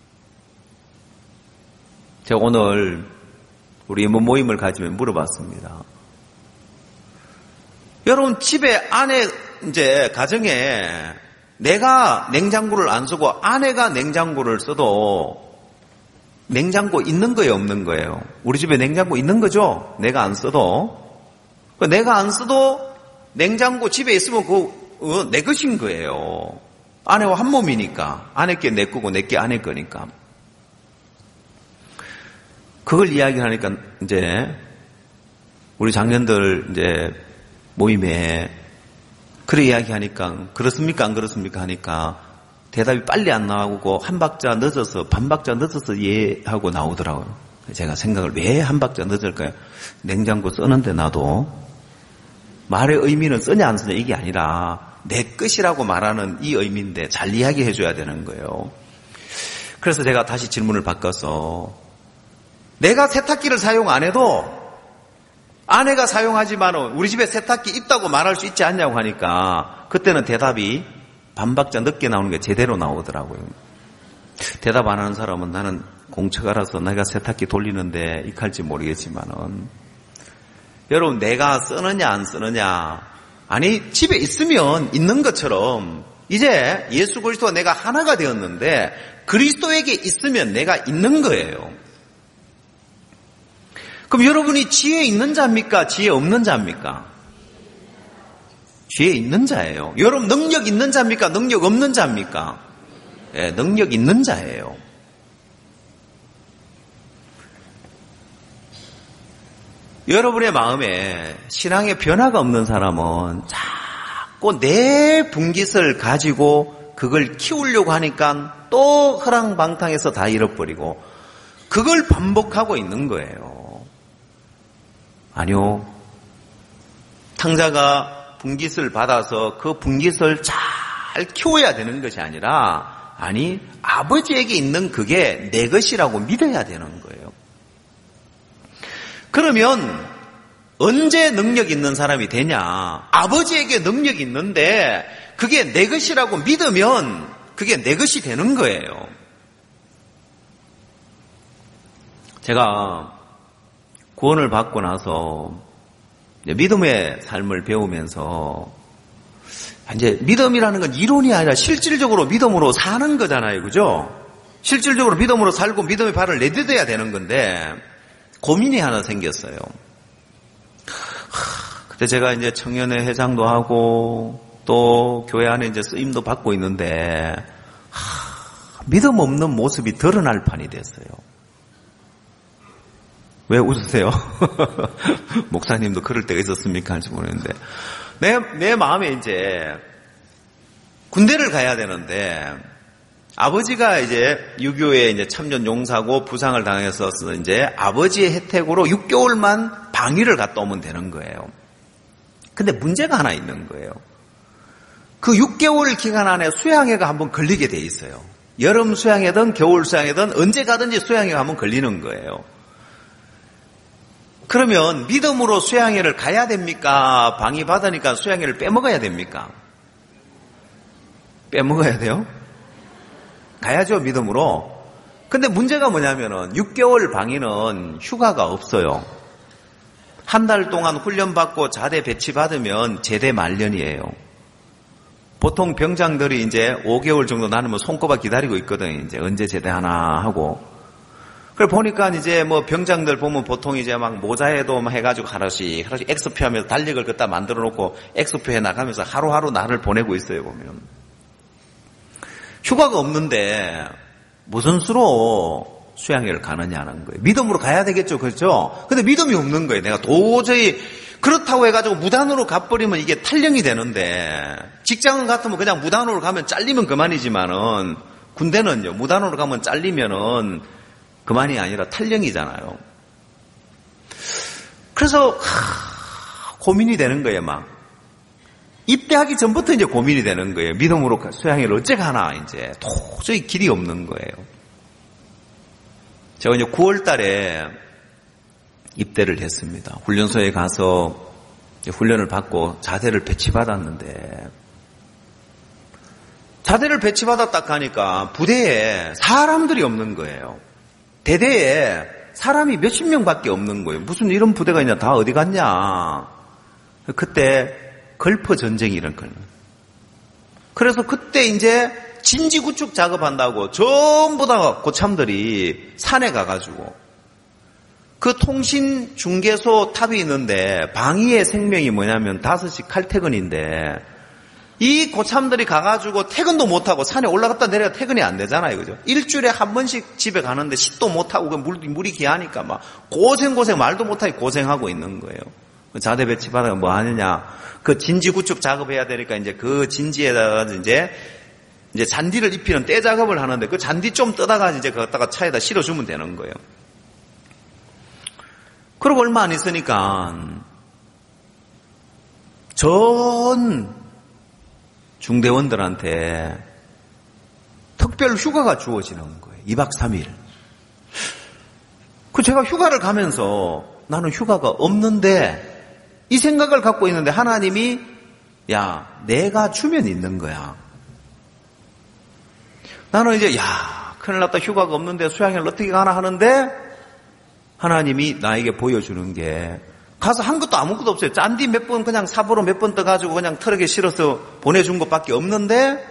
제가 오늘 우리 모임을 가지면 물어봤습니다. 여러분, 집에 아내, 이제 가정에 내가 냉장고를 안 쓰고 아내가 냉장고를 써도 냉장고 있는 거예요, 없는 거예요? 우리 집에 냉장고 있는 거죠? 내가 안 써도. 내가 안 써도 냉장고 집에 있으면 그거 내 것인 거예요. 아내와 한 몸이니까. 아내 게 내 거고 내 게 아내 거니까. 그걸 이야기하니까 이제 우리 장년들 이제 모임에 그래 이야기하니까 그렇습니까 안 그렇습니까 하니까 대답이 빨리 안 나오고 한 박자 늦어서 반 박자 늦어서 예 하고 나오더라고요. 제가 생각을 왜 한 박자 늦을까요? 냉장고 쓰는데 나도 말의 의미는 쓰냐 안 쓰냐 이게 아니라 내 것이라고 말하는 이 의미인데 잘 이야기해 줘야 되는 거예요. 그래서 제가 다시 질문을 바꿔서 내가 세탁기를 사용 안 해도 아내가 사용하지만 우리 집에 세탁기 있다고 말할 수 있지 않냐고 하니까 그때는 대답이 반박자 늦게 나오는 게 제대로 나오더라고요. 대답 안 하는 사람은 나는 공처가라서 내가 세탁기 돌리는데 익할지 모르겠지만은 여러분, 내가 쓰느냐 안 쓰느냐, 아니 집에 있으면 있는 것처럼 이제 예수 그리스도와 내가 하나가 되었는데 그리스도에게 있으면 내가 있는 거예요. 그럼 여러분이 지혜 있는 자입니까? 지혜 없는 자입니까? 지혜 있는 자예요. 여러분 능력 있는 자입니까? 능력 없는 자입니까? 예, 능력 있는 자예요. 여러분의 마음에 신앙의 변화가 없는 사람은 자꾸 내 분깃을 가지고 그걸 키우려고 하니까 또 허랑방탕해서 다 잃어버리고 그걸 반복하고 있는 거예요. 아니요. 탕자가 분깃을 받아서 그 분깃을 잘 키워야 되는 것이 아니라 아니 아버지에게 있는 그게 내 것이라고 믿어야 되는 거예요. 그러면 언제 능력 있는 사람이 되냐? 아버지에게 능력이 있는데 그게 내 것이라고 믿으면 그게 내 것이 되는 거예요. 제가 구원을 받고 나서 믿음의 삶을 배우면서 이제 믿음이라는 건 이론이 아니라 실질적으로 믿음으로 사는 거잖아요. 그죠? 실질적으로 믿음으로 살고 믿음의 발을 내딛어야 되는 건데 고민이 하나 생겼어요. 하, 그때 제가 이제 청년회 회장도 하고 또 교회 안에 이제 쓰임도 받고 있는데 하, 믿음 없는 모습이 드러날 판이 됐어요. 왜 웃으세요? 목사님도 그럴 때가 있었습니까? 할지 모르겠는데 내, 내 마음에 이제 군대를 가야 되는데 아버지가 이제 유교에 이제 참전 용사고 부상을 당해서 이제 아버지의 혜택으로 육 개월만 방위를 갔다 오면 되는 거예요. 근데 문제가 하나 있는 거예요. 그 육 개월 기간 안에 수양회가 한번 걸리게 돼 있어요. 여름 수양회든 겨울 수양회든 언제 가든지 수양회가 한번 걸리는 거예요. 그러면 믿음으로 수양회를 가야 됩니까? 방위 받으니까 수양회를 빼먹어야 됩니까? 빼먹어야 돼요? 가야죠, 믿음으로. 근데 문제가 뭐냐면은 육 개월 방위는 휴가가 없어요. 한 달 동안 훈련받고 자대 배치받으면 제대 말년이에요. 보통 병장들이 이제 오 개월 정도 나누면 손꼽아 기다리고 있거든요. 이제 언제 제대하나 하고. 그래 보니까 이제 뭐 병장들 보면 보통 이제 막 모자에도 막 해가지고 하나씩 하나씩 엑스표 하면서 달력을 갖다 만들어 놓고 엑스표 해 나가면서 하루하루 날을 보내고 있어요, 보면. 휴가가 없는데 무슨 수로 수양회를 가느냐는 거예요. 믿음으로 가야 되겠죠, 그렇죠? 근데 믿음이 없는 거예요. 내가 도저히 그렇다고 해가지고 무단으로 가버리면 이게 탈령이 되는데 직장은 같으면 그냥 무단으로 가면 잘리면 그만이지만은 군대는요, 무단으로 가면 잘리면은 그만이 아니라 탈령이잖아요. 그래서 하, 고민이 되는 거예요, 막. 입대하기 전부터 이제 고민이 되는 거예요. 믿음으로 수양회를 어째 가나, 이제. 도저히 길이 없는 거예요. 제가 이제 구월 달에 입대를 했습니다. 훈련소에 가서 훈련을 받고 자대를 배치받았는데, 자대를 배치받았다 하니까 부대에 사람들이 없는 거예요. 대대에 사람이 몇십 명밖에 없는 거예요. 무슨 이런 부대가 있냐, 다 어디 갔냐. 그때 걸프 전쟁이 일어났거든요. 그래서 그때 이제 진지 구축 작업한다고 전부 다 고참들이 산에 가가지고 그 통신 중개소 탑이 있는데 방위의 생명이 뭐냐면 다섯 시 칼퇴근인데 이 고참들이 가가지고 퇴근도 못하고 산에 올라갔다 내려가 퇴근이 안 되잖아요. 그죠? 일주일에 한 번씩 집에 가는데 씻도 못하고 물이, 물이 귀하니까 막 고생고생 말도 못하게 고생하고 있는 거예요. 자대 배치받아가 뭐 하느냐. 그 진지 구축 작업해야 되니까 이제 그 진지에다가 이제 이제 잔디를 입히는 때 작업을 하는데 그 잔디 좀 뜯다가 이제 그것다가 차에다 실어주면 되는 거예요. 그리고 얼마 안 있으니까 전 중대원들한테 특별 휴가가 주어지는 거예요. 이 박 삼 일. 그 제가 휴가를 가면서 나는 휴가가 없는데 이 생각을 갖고 있는데 하나님이 야, 내가 주면 있는 거야. 나는 이제 야, 큰일 났다. 휴가가 없는데 수양회를 어떻게 가나 하는데 하나님이 나에게 보여주는 게 가서 한 것도 아무것도 없어요. 짠디 몇 번 그냥 삽으로 몇 번 떠가지고 그냥 트럭에 실어서 보내준 것밖에 없는데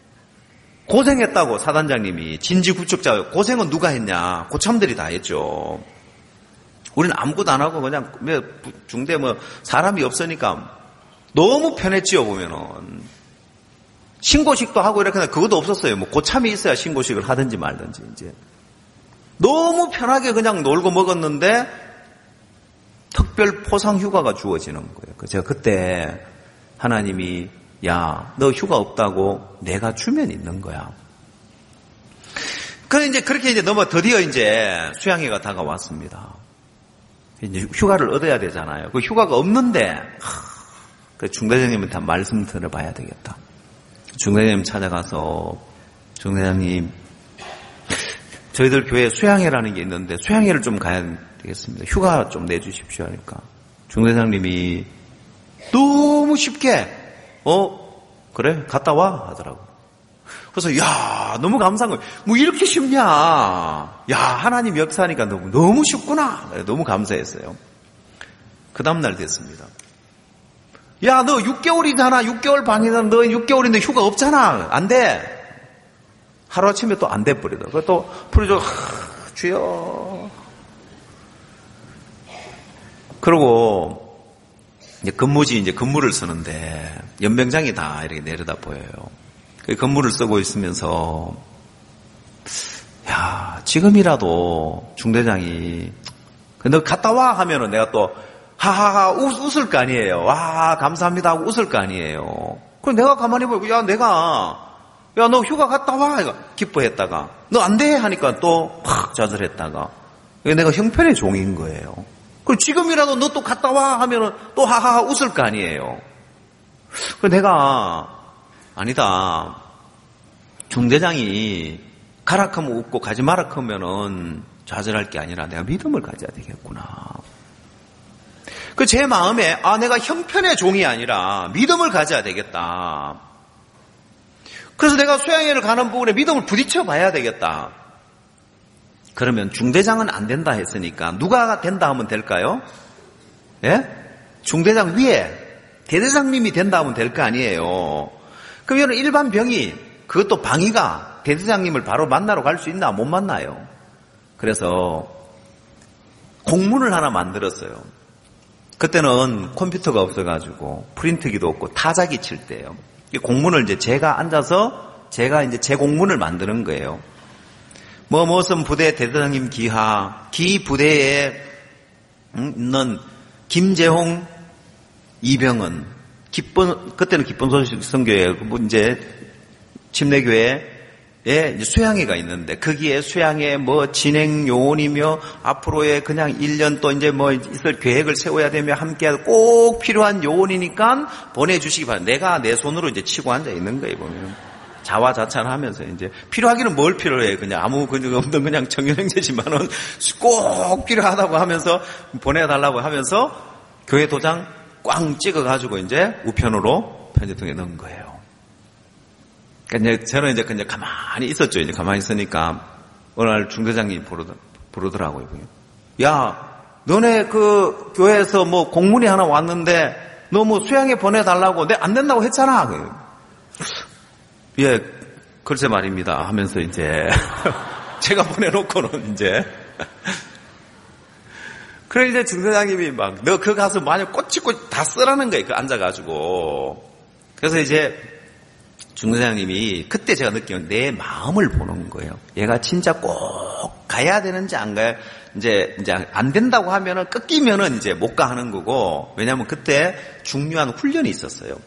고생했다고 사단장님이. 진지구축자 고생은 누가 했냐. 고참들이 다 했죠. 우리는 아무것도 안 하고 그냥 중대 뭐 사람이 없으니까 너무 편했지요. 보면은 신고식도 하고 이렇게 그것도 없었어요. 뭐 고참이 있어야 신고식을 하든지 말든지. 이제 너무 편하게 그냥 놀고 먹었는데 특별 포상 휴가가 주어지는 거예요. 제가 그때 하나님이 야, 너 휴가 없다고 내가 주면 있는 거야. 그래서 이제 그렇게 이제 넘어 드디어 이제 수양회가 다가왔습니다. 이제 휴가를 얻어야 되잖아요. 그 휴가가 없는데, 하, 그 중대장님한테 말씀 들어봐야 되겠다. 중대장님 찾아가서, 중대장님, 저희들 교회에 수양회라는 게 있는데 수양회를 좀 가야 되겠습니다. 휴가 좀 내주십시오 하니까 중대장님이 너무 쉽게 어 그래 갔다 와 하더라고. 그래서 야 너무 감사한 거예요. 뭐 이렇게 쉽냐. 야 하나님 역사하니까 너무 너무 쉽구나. 너무 감사했어요. 그 다음날 됐습니다. 야 너 육 개월이잖아. 육 개월 방이잖아. 너 육 개월인데 휴가 없잖아. 안 돼. 하루아침에 또 안 돼버리더라고요. 그것도 부르죠. 주여. 그러고 이제 근무지 이제 근무를 쓰는데 연병장이 다 이렇게 내려다 보여요. 그 근무를 쓰고 있으면서 야 지금이라도 중대장이 너 갔다 와 하면은 내가 또 하하하 웃, 웃을 거 아니에요. 와 감사합니다 하고 웃을 거 아니에요. 그럼 내가 가만히 보고 야 내가 야, 너 휴가 갔다 와! 이거 기뻐했다가, 너 안 돼! 하니까 또 팍 좌절했다가, 내가 형편의 종인 거예요. 그리고 지금이라도 너 또 갔다 와! 하면은 또 하하하 웃을 거 아니에요. 그래서 내가, 아니다. 중대장이 가라 하면 웃고 가지 마라 하면은 좌절할 게 아니라 내가 믿음을 가져야 되겠구나. 그 제 마음에, 아, 내가 형편의 종이 아니라 믿음을 가져야 되겠다. 그래서 내가 수양회를 가는 부분에 믿음을 부딪혀 봐야 되겠다. 그러면 중대장은 안 된다 했으니까 누가 된다 하면 될까요? 예? 중대장 위에 대대장님이 된다 하면 될 거 아니에요. 그러면 일반 병이 그것도 방위가 대대장님을 바로 만나러 갈 수 있나? 못 만나요. 그래서 공문을 하나 만들었어요. 그때는 컴퓨터가 없어가지고 프린트기도 없고 타자기 칠 때요. 이 공문을 이제 제가 앉아서 제가 이제 제 공문을 만드는 거예요. 뭐 무슨 부대 대대장님 기하, 기 부대에 있는 김재홍, 이병헌, 기쁜 그때는 기쁜 소식 선교회 뭐 이제 침례교회에 이제 수양회가 있는데 거기에 수양회 뭐 진행 요원이며 앞으로의 그냥 일 년 또 이제 뭐 있을 계획을 세워야 되며 함께 꼭 필요한 요원이니까 보내주시기 바랍니다. 내가 내 손으로 이제 치고 앉아 있는 거예요, 보면. 자화자찬하면서 이제 필요하기는 뭘 필요해. 그냥 아무 그냥 없는 그냥 청년행제지만은 꼭 필요하다고 하면서 보내달라고 하면서 교회 도장 꽝 찍어가지고 이제 우편으로 편지통에 넣은 거예요. 그러니까 이제 저는 이제 그냥 가만히 있었죠. 이제 가만히 있으니까 어느 날 중대장님이 부르더, 부르더라고요. 야, 너네 그 교회에서 뭐 공문이 하나 왔는데 너 뭐 수양회 보내달라고 내가 안 된다고 했잖아. 예, 글쎄 말입니다. 하면서 이제 제가 보내놓고는 이제 그래 이제 중대장님이 막 너 그 가서 만약 꼬치꼬치 다 쓰라는 거예요. 그 앉아가지고. 그래서 이제 중대장님이 그때 제가 느끼는 내 마음을 보는 거예요. 얘가 진짜 꼭 가야 되는지 안 가야, 이제, 이제 안 된다고 하면은 꺾이면은 이제 못 가 하는 거고, 왜냐면 그때 중요한 훈련이 있었어요.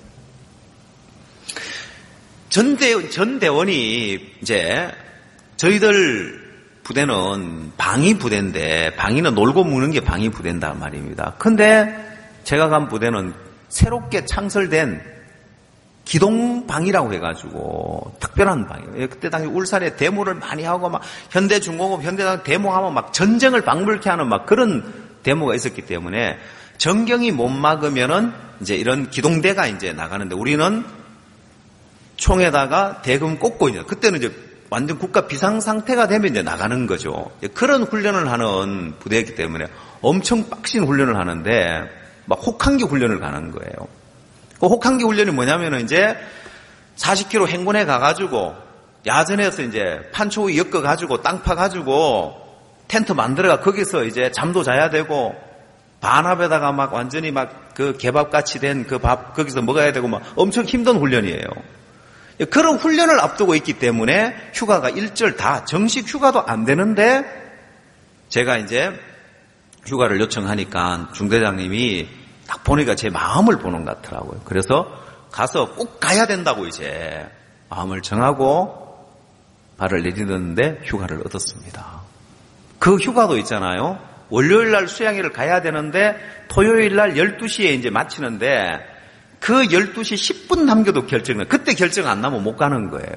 전대, 전대원이 이제 저희들 부대는 방위 부대인데, 방위는 놀고 무는 게 방위 부대인단 말입니다. 근데 제가 간 부대는 새롭게 창설된 기동방이라고 해가지고 특별한 방이에요. 그때 당시 울산에 데모를 많이 하고 막 현대중공업, 현대당 데모하면 막 전쟁을 방불케 하는 막 그런 데모가 있었기 때문에 전경이 못 막으면은 이제 이런 기동대가 이제 나가는데 우리는 총에다가 대금 꽂고 있는. 그때는 이제 완전 국가 비상상태가 되면 이제 나가는 거죠. 그런 훈련을 하는 부대였기 때문에 엄청 빡신 훈련을 하는데 막 혹한기 훈련을 가는 거예요. 그 혹한기 훈련이 뭐냐면은 이제 사십 킬로미터 행군에 가가지고 야전에서 이제 판초위 엮어가지고 땅 파가지고 텐트 만들어가 거기서 이제 잠도 자야 되고 반합에다가 막 완전히 막 그 개밥같이 된 그 밥 거기서 먹어야 되고 막 엄청 힘든 훈련이에요. 그런 훈련을 앞두고 있기 때문에 휴가가 일절 다 정식 휴가도 안 되는데 제가 이제 휴가를 요청하니까 중대장님이 딱 보니까 제 마음을 보는 것 같더라고요. 그래서 가서 꼭 가야 된다고 이제 마음을 정하고 발을 내딛었는데 휴가를 얻었습니다. 그 휴가도 있잖아요. 월요일 날 수양회를 가야 되는데 토요일 날 열두 시에 이제 마치는데 그 열두 시 십 분 남겨도 결정을, 그때 결정 안 나면 못 가는 거예요.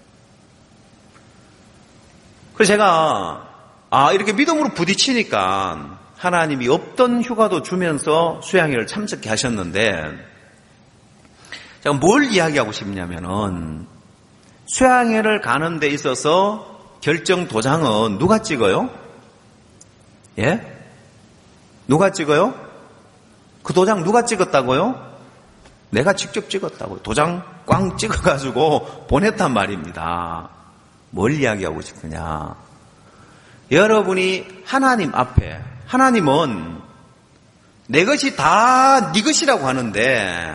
그래서 제가, 아, 이렇게 믿음으로 부딪히니까 하나님이 없던 휴가도 주면서 수양회를 참석해 하셨는데, 제가 뭘 이야기하고 싶냐면은, 수양회를 가는 데 있어서 결정 도장은 누가 찍어요? 예? 누가 찍어요? 그 도장 누가 찍었다고요? 내가 직접 찍었다고요. 도장 꽝 찍어가지고 보냈단 말입니다. 뭘 이야기하고 싶으냐. 여러분이 하나님 앞에, 하나님은 내 것이 다 네 것이라고 하는데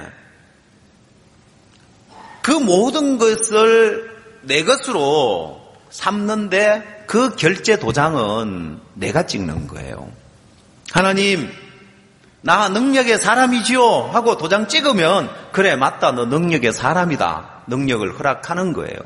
그 모든 것을 내 것으로 삼는데 그 결제 도장은 내가 찍는 거예요. 하나님, 나 능력의 사람이지요 하고 도장 찍으면 그래 맞다, 너 능력의 사람이다, 능력을 허락하는 거예요.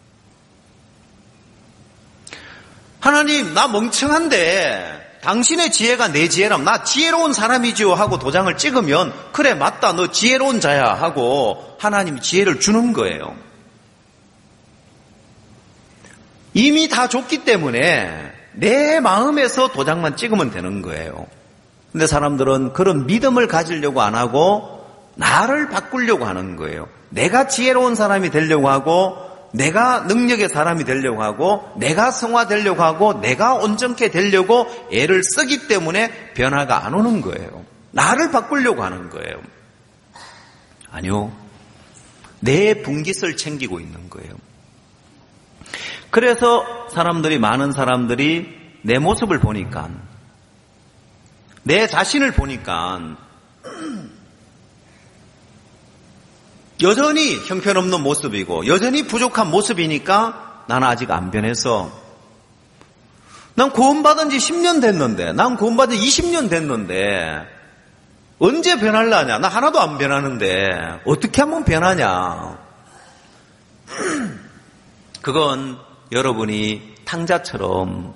하나님, 나 멍청한데 당신의 지혜가 내 지혜라면 나 지혜로운 사람이지요 하고 도장을 찍으면 그래 맞다, 너 지혜로운 자야 하고 하나님이 지혜를 주는 거예요. 이미 다 줬기 때문에 내 마음에서 도장만 찍으면 되는 거예요. 근데 사람들은 그런 믿음을 가지려고 안 하고 나를 바꾸려고 하는 거예요. 내가 지혜로운 사람이 되려고 하고 내가 능력의 사람이 되려고 하고 내가 성화되려고 하고 내가 온전케 되려고 애를 쓰기 때문에 변화가 안 오는 거예요. 나를 바꾸려고 하는 거예요. 아니요. 내 분깃을 챙기고 있는 거예요. 그래서 사람들이, 많은 사람들이 내 모습을 보니까, 내 자신을 보니까 여전히 형편없는 모습이고 여전히 부족한 모습이니까 나는 아직 안 변해서, 난 구원받은 지 십 년 됐는데, 난 구원받은 지 이십 년 됐는데 언제 변하려냐? 나 하나도 안 변하는데 어떻게 하면 변하냐? 그건 여러분이 탕자처럼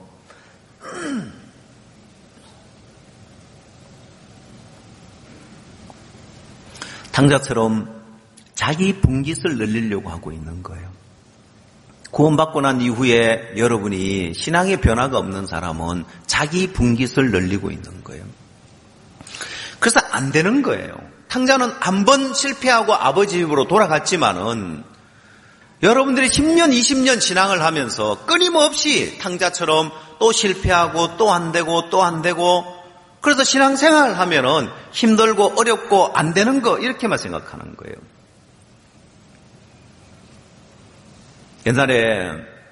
탕자처럼 자기 분깃을 늘리려고 하고 있는 거예요. 구원받고 난 이후에 여러분이 신앙의 변화가 없는 사람은 자기 분깃을 늘리고 있는 거예요. 그래서 안 되는 거예요. 탕자는 한 번 실패하고 아버지 집으로 돌아갔지만은 여러분들이 십 년, 이십 년 신앙을 하면서 끊임없이 탕자처럼 또 실패하고 또 안 되고 또 안 되고, 그래서 신앙생활을 하면은 힘들고 어렵고 안 되는 거 이렇게만 생각하는 거예요. 옛날에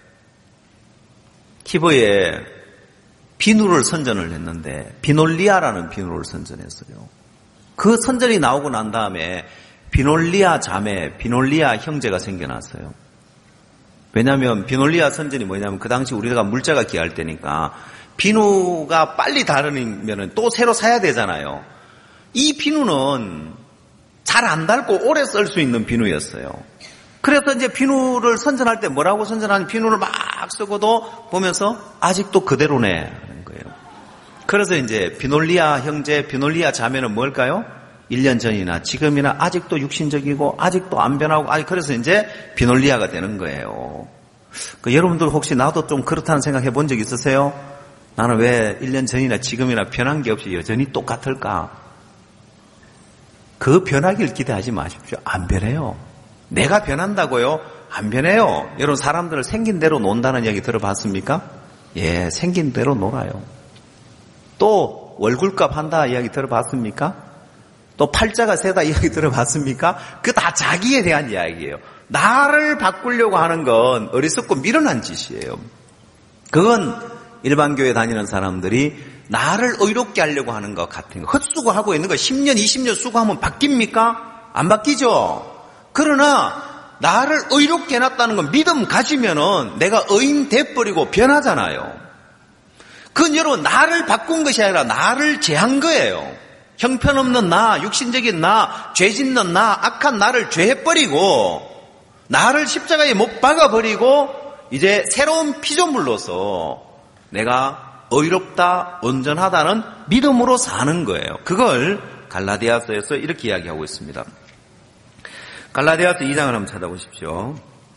티브이에 비누를 선전을 했는데 비놀리아라는 비누를 선전했어요. 그 선전이 나오고 난 다음에 비놀리아 자매, 비놀리아 형제가 생겨났어요. 왜냐하면 비놀리아 선전이 뭐냐면 그 당시 우리가 물자가 귀할 때니까 비누가 빨리 닳으면 또 새로 사야 되잖아요. 이 비누는 잘 안 닳고 오래 쓸 수 있는 비누였어요. 그래서 이제 비누를 선전할 때 뭐라고 선전하는, 비누를 막 쓰고도 보면서 아직도 그대로네 하는 거예요. 그래서 이제 비놀리아 형제, 비놀리아 자매는 뭘까요? 일 년 전이나 지금이나 아직도 육신적이고 아직도 안 변하고, 아니 그래서 이제 비놀리아가 되는 거예요. 그 여러분들 혹시 나도 좀 그렇다는 생각 해본 적 있으세요? 나는 왜 일 년 전이나 지금이나 변한 게 없이 여전히 똑같을까? 그 변하길 기대하지 마십시오. 안 변해요. 내가 변한다고요? 안 변해요. 여러분 사람들을 생긴 대로 논다는 이야기 들어봤습니까? 예, 생긴 대로 놀아요. 또 월굴값 한다 이야기 들어봤습니까? 또 팔자가 세다 이야기 들어봤습니까? 그 다 자기에 대한 이야기예요. 나를 바꾸려고 하는 건 어리석고 미련한 짓이에요. 그건 일반 교회 다니는 사람들이 나를 의롭게 하려고 하는 것 같은 거. 헛수고하고 있는 거 십 년, 이십 년 수고하면 바뀝니까? 안 바뀌죠. 그러나 나를 의롭게 해놨다는 건 믿음 가지면은 내가 의인 돼버리고 변하잖아요. 그건 여러분 나를 바꾼 것이 아니라 나를 제한 거예요. 형편없는 나, 육신적인 나, 죄 짓는 나, 악한 나를 죄해버리고 나를 십자가에 못 박아버리고 이제 새로운 피조물로서 내가 의롭다, 온전하다는 믿음으로 사는 거예요. 그걸 갈라디아서에서 이렇게 이야기하고 있습니다. 갈라디아서 이 장을 한번 찾아보십시오.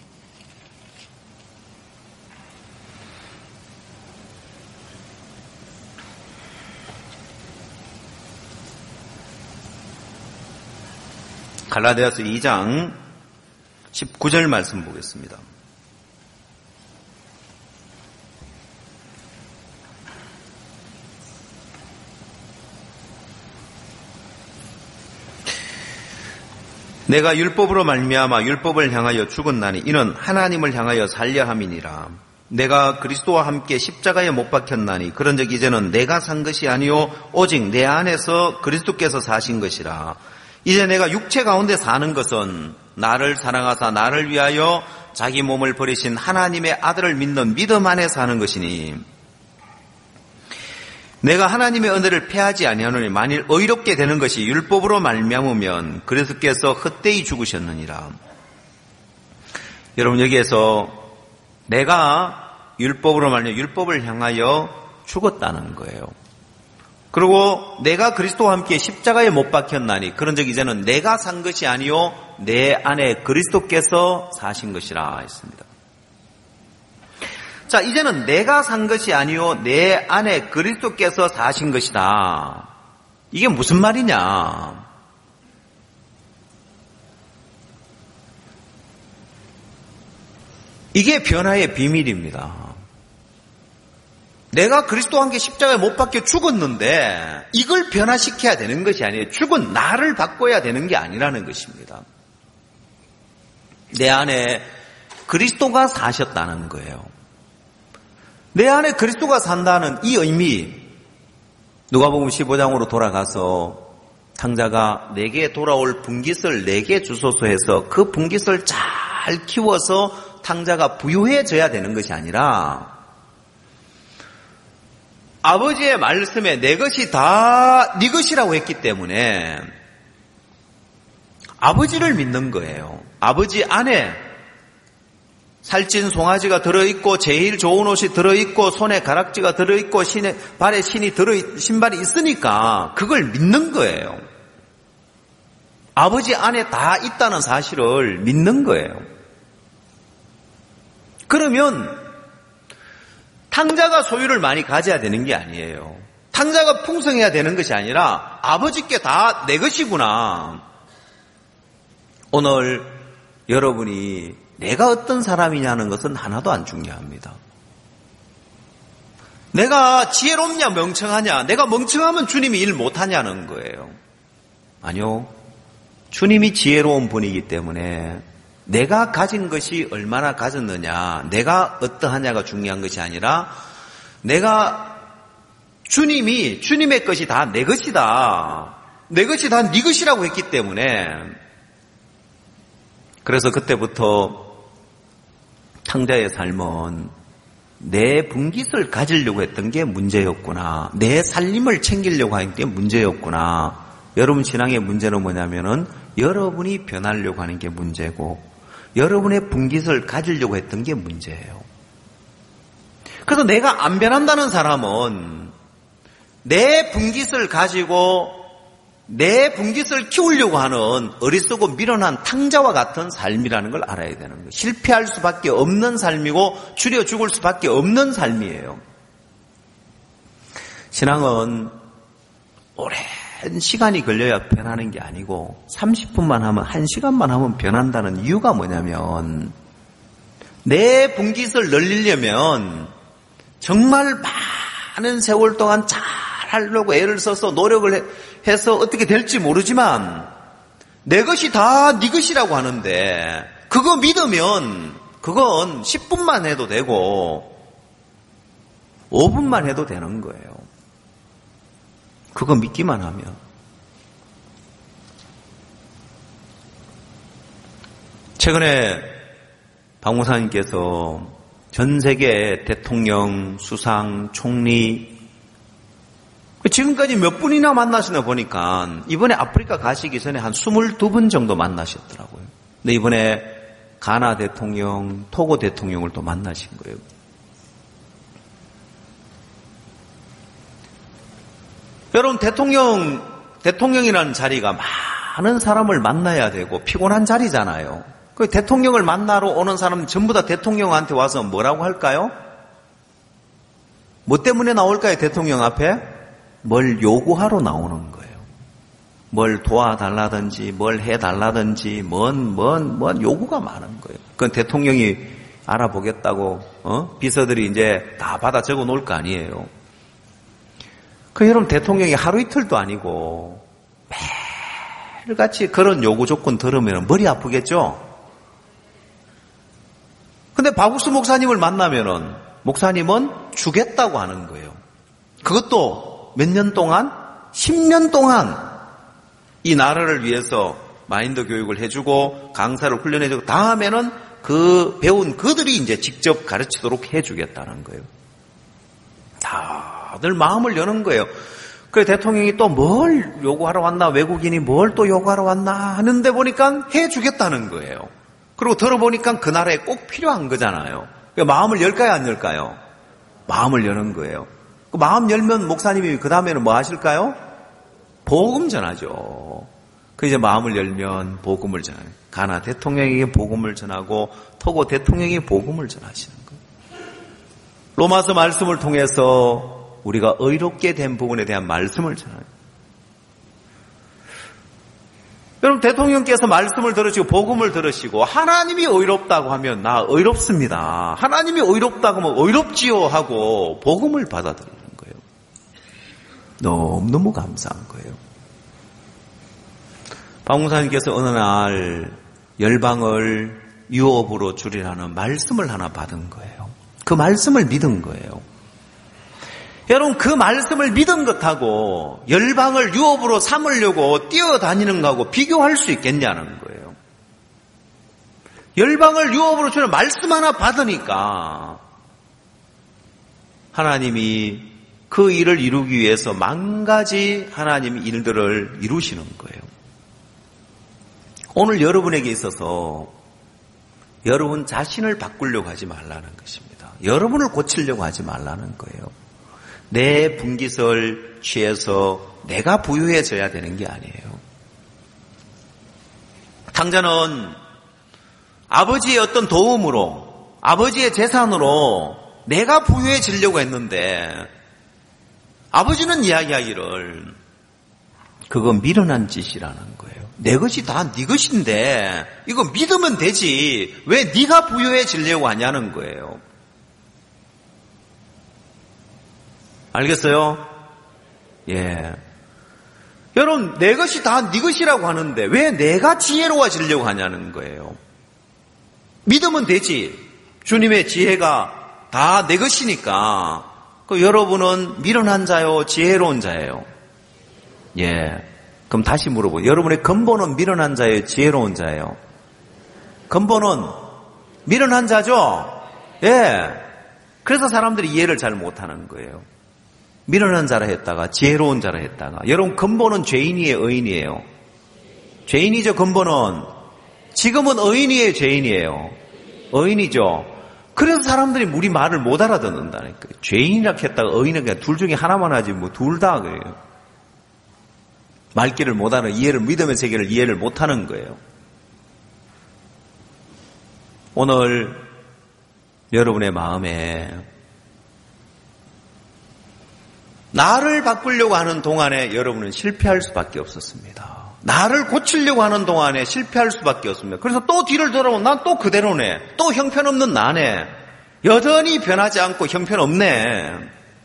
갈라디아서 이 장 십구 절 말씀 보겠습니다. 내가 율법으로 말미암아 율법을 향하여 죽었나니 이는 하나님을 향하여 살려 함이니라. 내가 그리스도와 함께 십자가에 못 박혔나니 그런즉 이제는 내가 산 것이 아니요 오직 내 안에서 그리스도께서 사신 것이라. 이제 내가 육체 가운데 사는 것은 나를 사랑하사 나를 위하여 자기 몸을 버리신 하나님의 아들을 믿는 믿음 안에 사는 것이니 내가 하나님의 은혜를 패하지 아니하노니 만일 의롭게 되는 것이 율법으로 말미암으면 그리스도께서 헛되이 죽으셨느니라. 여러분 여기에서 내가 율법으로 말미암아 율법을 향하여 죽었다는 거예요. 그리고 내가 그리스도와 함께 십자가에 못 박혔나니 그런즉 이제는 내가 산 것이 아니요 내 안에 그리스도께서 사신 것이라 했습니다. 자, 이제는 내가 산 것이 아니요 내 안에 그리스도께서 사신 것이다. 이게 무슨 말이냐? 이게 변화의 비밀입니다. 내가 그리스도와 함께 십자가에 못 박혀 죽었는데 이걸 변화시켜야 되는 것이 아니에요. 죽은 나를 바꿔야 되는 게 아니라는 것입니다. 내 안에 그리스도가 사셨다는 거예요. 내 안에 그리스도가 산다는 이 의미, 누가복음 십오 장으로 돌아가서 탕자가 내게 돌아올 분깃을 내게 주소서 해서 그 분깃을 잘 키워서 탕자가 부유해져야 되는 것이 아니라 아버지의 말씀에 내 것이 다 네 것이라고 했기 때문에 아버지를 믿는 거예요. 아버지 안에 살찐 송아지가 들어있고 제일 좋은 옷이 들어있고 손에 가락지가 들어있고 신에, 발에 신이 들어 신발이 있으니까 그걸 믿는 거예요. 아버지 안에 다 있다는 사실을 믿는 거예요. 그러면 탕자가 소유를 많이 가져야 되는 게 아니에요. 탕자가 풍성해야 되는 것이 아니라 아버지께 다 내 것이구나. 오늘 여러분이 내가 어떤 사람이냐는 것은 하나도 안 중요합니다. 내가 지혜롭냐 멍청하냐, 내가 멍청하면 주님이 일 못하냐는 거예요. 아니요. 주님이 지혜로운 분이기 때문에 내가 가진 것이 얼마나 가졌느냐, 내가 어떠하냐가 중요한 것이 아니라 내가 주님이 주님의 것이 다 내 것이다. 내 것이 다 네 것이라고 했기 때문에 그래서 그때부터 탕자의 삶은 내 분깃을 가지려고 했던 게 문제였구나. 내 살림을 챙기려고 하는 게 문제였구나. 여러분 신앙의 문제는 뭐냐면은 여러분이 변하려고 하는 게 문제고 여러분의 분깃을 가지려고 했던 게 문제예요. 그래서 내가 안 변한다는 사람은 내 분깃을 가지고 내 분깃을 키우려고 하는 어리석고 미련한 탕자와 같은 삶이라는 걸 알아야 되는 거예요. 실패할 수밖에 없는 삶이고 줄여 죽을 수밖에 없는 삶이에요. 신앙은 오랜 시간이 걸려야 변하는 게 아니고 삼십 분만 하면 한 시간만 하면 변한다는 이유가 뭐냐면 내 분깃을 늘리려면 정말 많은 세월 동안 잘 하려고 애를 써서 노력을 해서 어떻게 될지 모르지만 내 것이 다 네 것이라고 하는데 그거 믿으면 그건 십 분만 해도 되고 오 분만 해도 되는 거예요. 그거 믿기만 하면. 최근에 박 목사님께서 전 세계 대통령, 수상, 총리 지금까지 몇 분이나 만나시나 보니까 이번에 아프리카 가시기 전에 한 스물두 분 정도 만나셨더라고요. 근데 이번에 가나 대통령, 토고 대통령을 또 만나신 거예요. 여러분, 대통령, 대통령이라는 자리가 많은 사람을 만나야 되고 피곤한 자리잖아요. 그 대통령을 만나러 오는 사람은 전부 다 대통령한테 와서 뭐라고 할까요? 뭐 때문에 나올까요? 대통령 앞에? 뭘 요구하러 나오는 거예요. 뭘 도와달라든지 뭘 해달라든지 뭔, 뭔, 뭔 요구가 많은 거예요. 그건 대통령이 알아보겠다고 어? 비서들이 이제 다 받아 적어 놓을 거 아니에요. 그 여러분, 대통령이 하루 이틀도 아니고 매일같이 그런 요구 조건 들으면 머리 아프겠죠? 근데 박욱수 목사님을 만나면은 목사님은 주겠다고 하는 거예요. 그것도 몇 년 동안? 십 년 동안 이 나라를 위해서 마인드 교육을 해주고 강사를 훈련해주고 다음에는 그 배운 그들이 이제 직접 가르치도록 해주겠다는 거예요. 다들 마음을 여는 거예요. 그래서 대통령이 또 뭘 요구하러 왔나, 외국인이 뭘 또 요구하러 왔나 하는데 보니까 해주겠다는 거예요. 그리고 들어보니까 그 나라에 꼭 필요한 거잖아요. 그러니까 마음을 열까요, 안 열까요? 마음을 여는 거예요. 그 마음 열면 목사님이 그 다음에는 뭐 하실까요? 복음 전하죠. 그 이제 마음을 열면 복음을 전하요. 가나 대통령에게 복음을 전하고 토고 대통령에게 복음을 전하시는 거예요. 로마서 말씀을 통해서 우리가 의롭게 된 부분에 대한 말씀을 전하요. 여러분, 대통령께서 말씀을 들으시고 복음을 들으시고 하나님이 의롭다고 하면 나 의롭습니다. 하나님이 의롭다고 하면 의롭지요 하고 복음을 받아들이는 거예요. 너무너무 감사한 거예요. 박 목사님께서 어느 날 열방을 유업으로 줄이라는 말씀을 하나 받은 거예요. 그 말씀을 믿은 거예요. 여러분, 그 말씀을 믿은 것하고 열방을 유업으로 삼으려고 뛰어다니는 것하고 비교할 수 있겠냐는 거예요. 열방을 유업으로 주는 말씀 하나 받으니까 하나님이 그 일을 이루기 위해서 만 가지 하나님의 일들을 이루시는 거예요. 오늘 여러분에게 있어서 여러분 자신을 바꾸려고 하지 말라는 것입니다. 여러분을 고치려고 하지 말라는 거예요. 내 분깃을 취해서 내가 부유해져야 되는 게 아니에요. 탕자는 아버지의 어떤 도움으로, 아버지의 재산으로 내가 부유해지려고 했는데 아버지는 이야기하기를 그거 미련한 짓이라는 거예요. 내 것이 다 네 것인데 이거 믿으면 되지 왜 네가 부유해지려고 하냐는 거예요. 알겠어요? 예. 여러분, 내 것이 다 네 것이라고 하는데 왜 내가 지혜로워지려고 하냐는 거예요. 믿으면 되지. 주님의 지혜가 다 내 것이니까. 그 여러분은 미련한 자요, 지혜로운 자예요? 예. 그럼 다시 물어보세요. 여러분의 근본은 미련한 자예요, 지혜로운 자예요? 근본은 미련한 자죠? 예. 그래서 사람들이 이해를 잘 못하는 거예요. 미련한 자라 했다가 지혜로운 자라 했다가. 여러분, 근본은 죄인이에요, 의인이에요? 죄인이죠. 근본은. 지금은 의인이에요, 죄인이에요? 의인이죠. 그래서 사람들이 우리 말을 못 알아듣는다니까요. 죄인이라 했다가 의인은 그냥 둘 중에 하나만 하지 뭐 둘 다 그래요. 말귀를 못 하는, 이해를, 믿음의 세계를 이해를 못하는 거예요. 오늘 여러분의 마음에 나를 바꾸려고 하는 동안에 여러분은 실패할 수밖에 없었습니다. 나를 고치려고 하는 동안에 실패할 수밖에 없습니다. 그래서 또 뒤를 돌아보면 난 또 그대로네. 또 형편없는 나네. 여전히 변하지 않고 형편없네.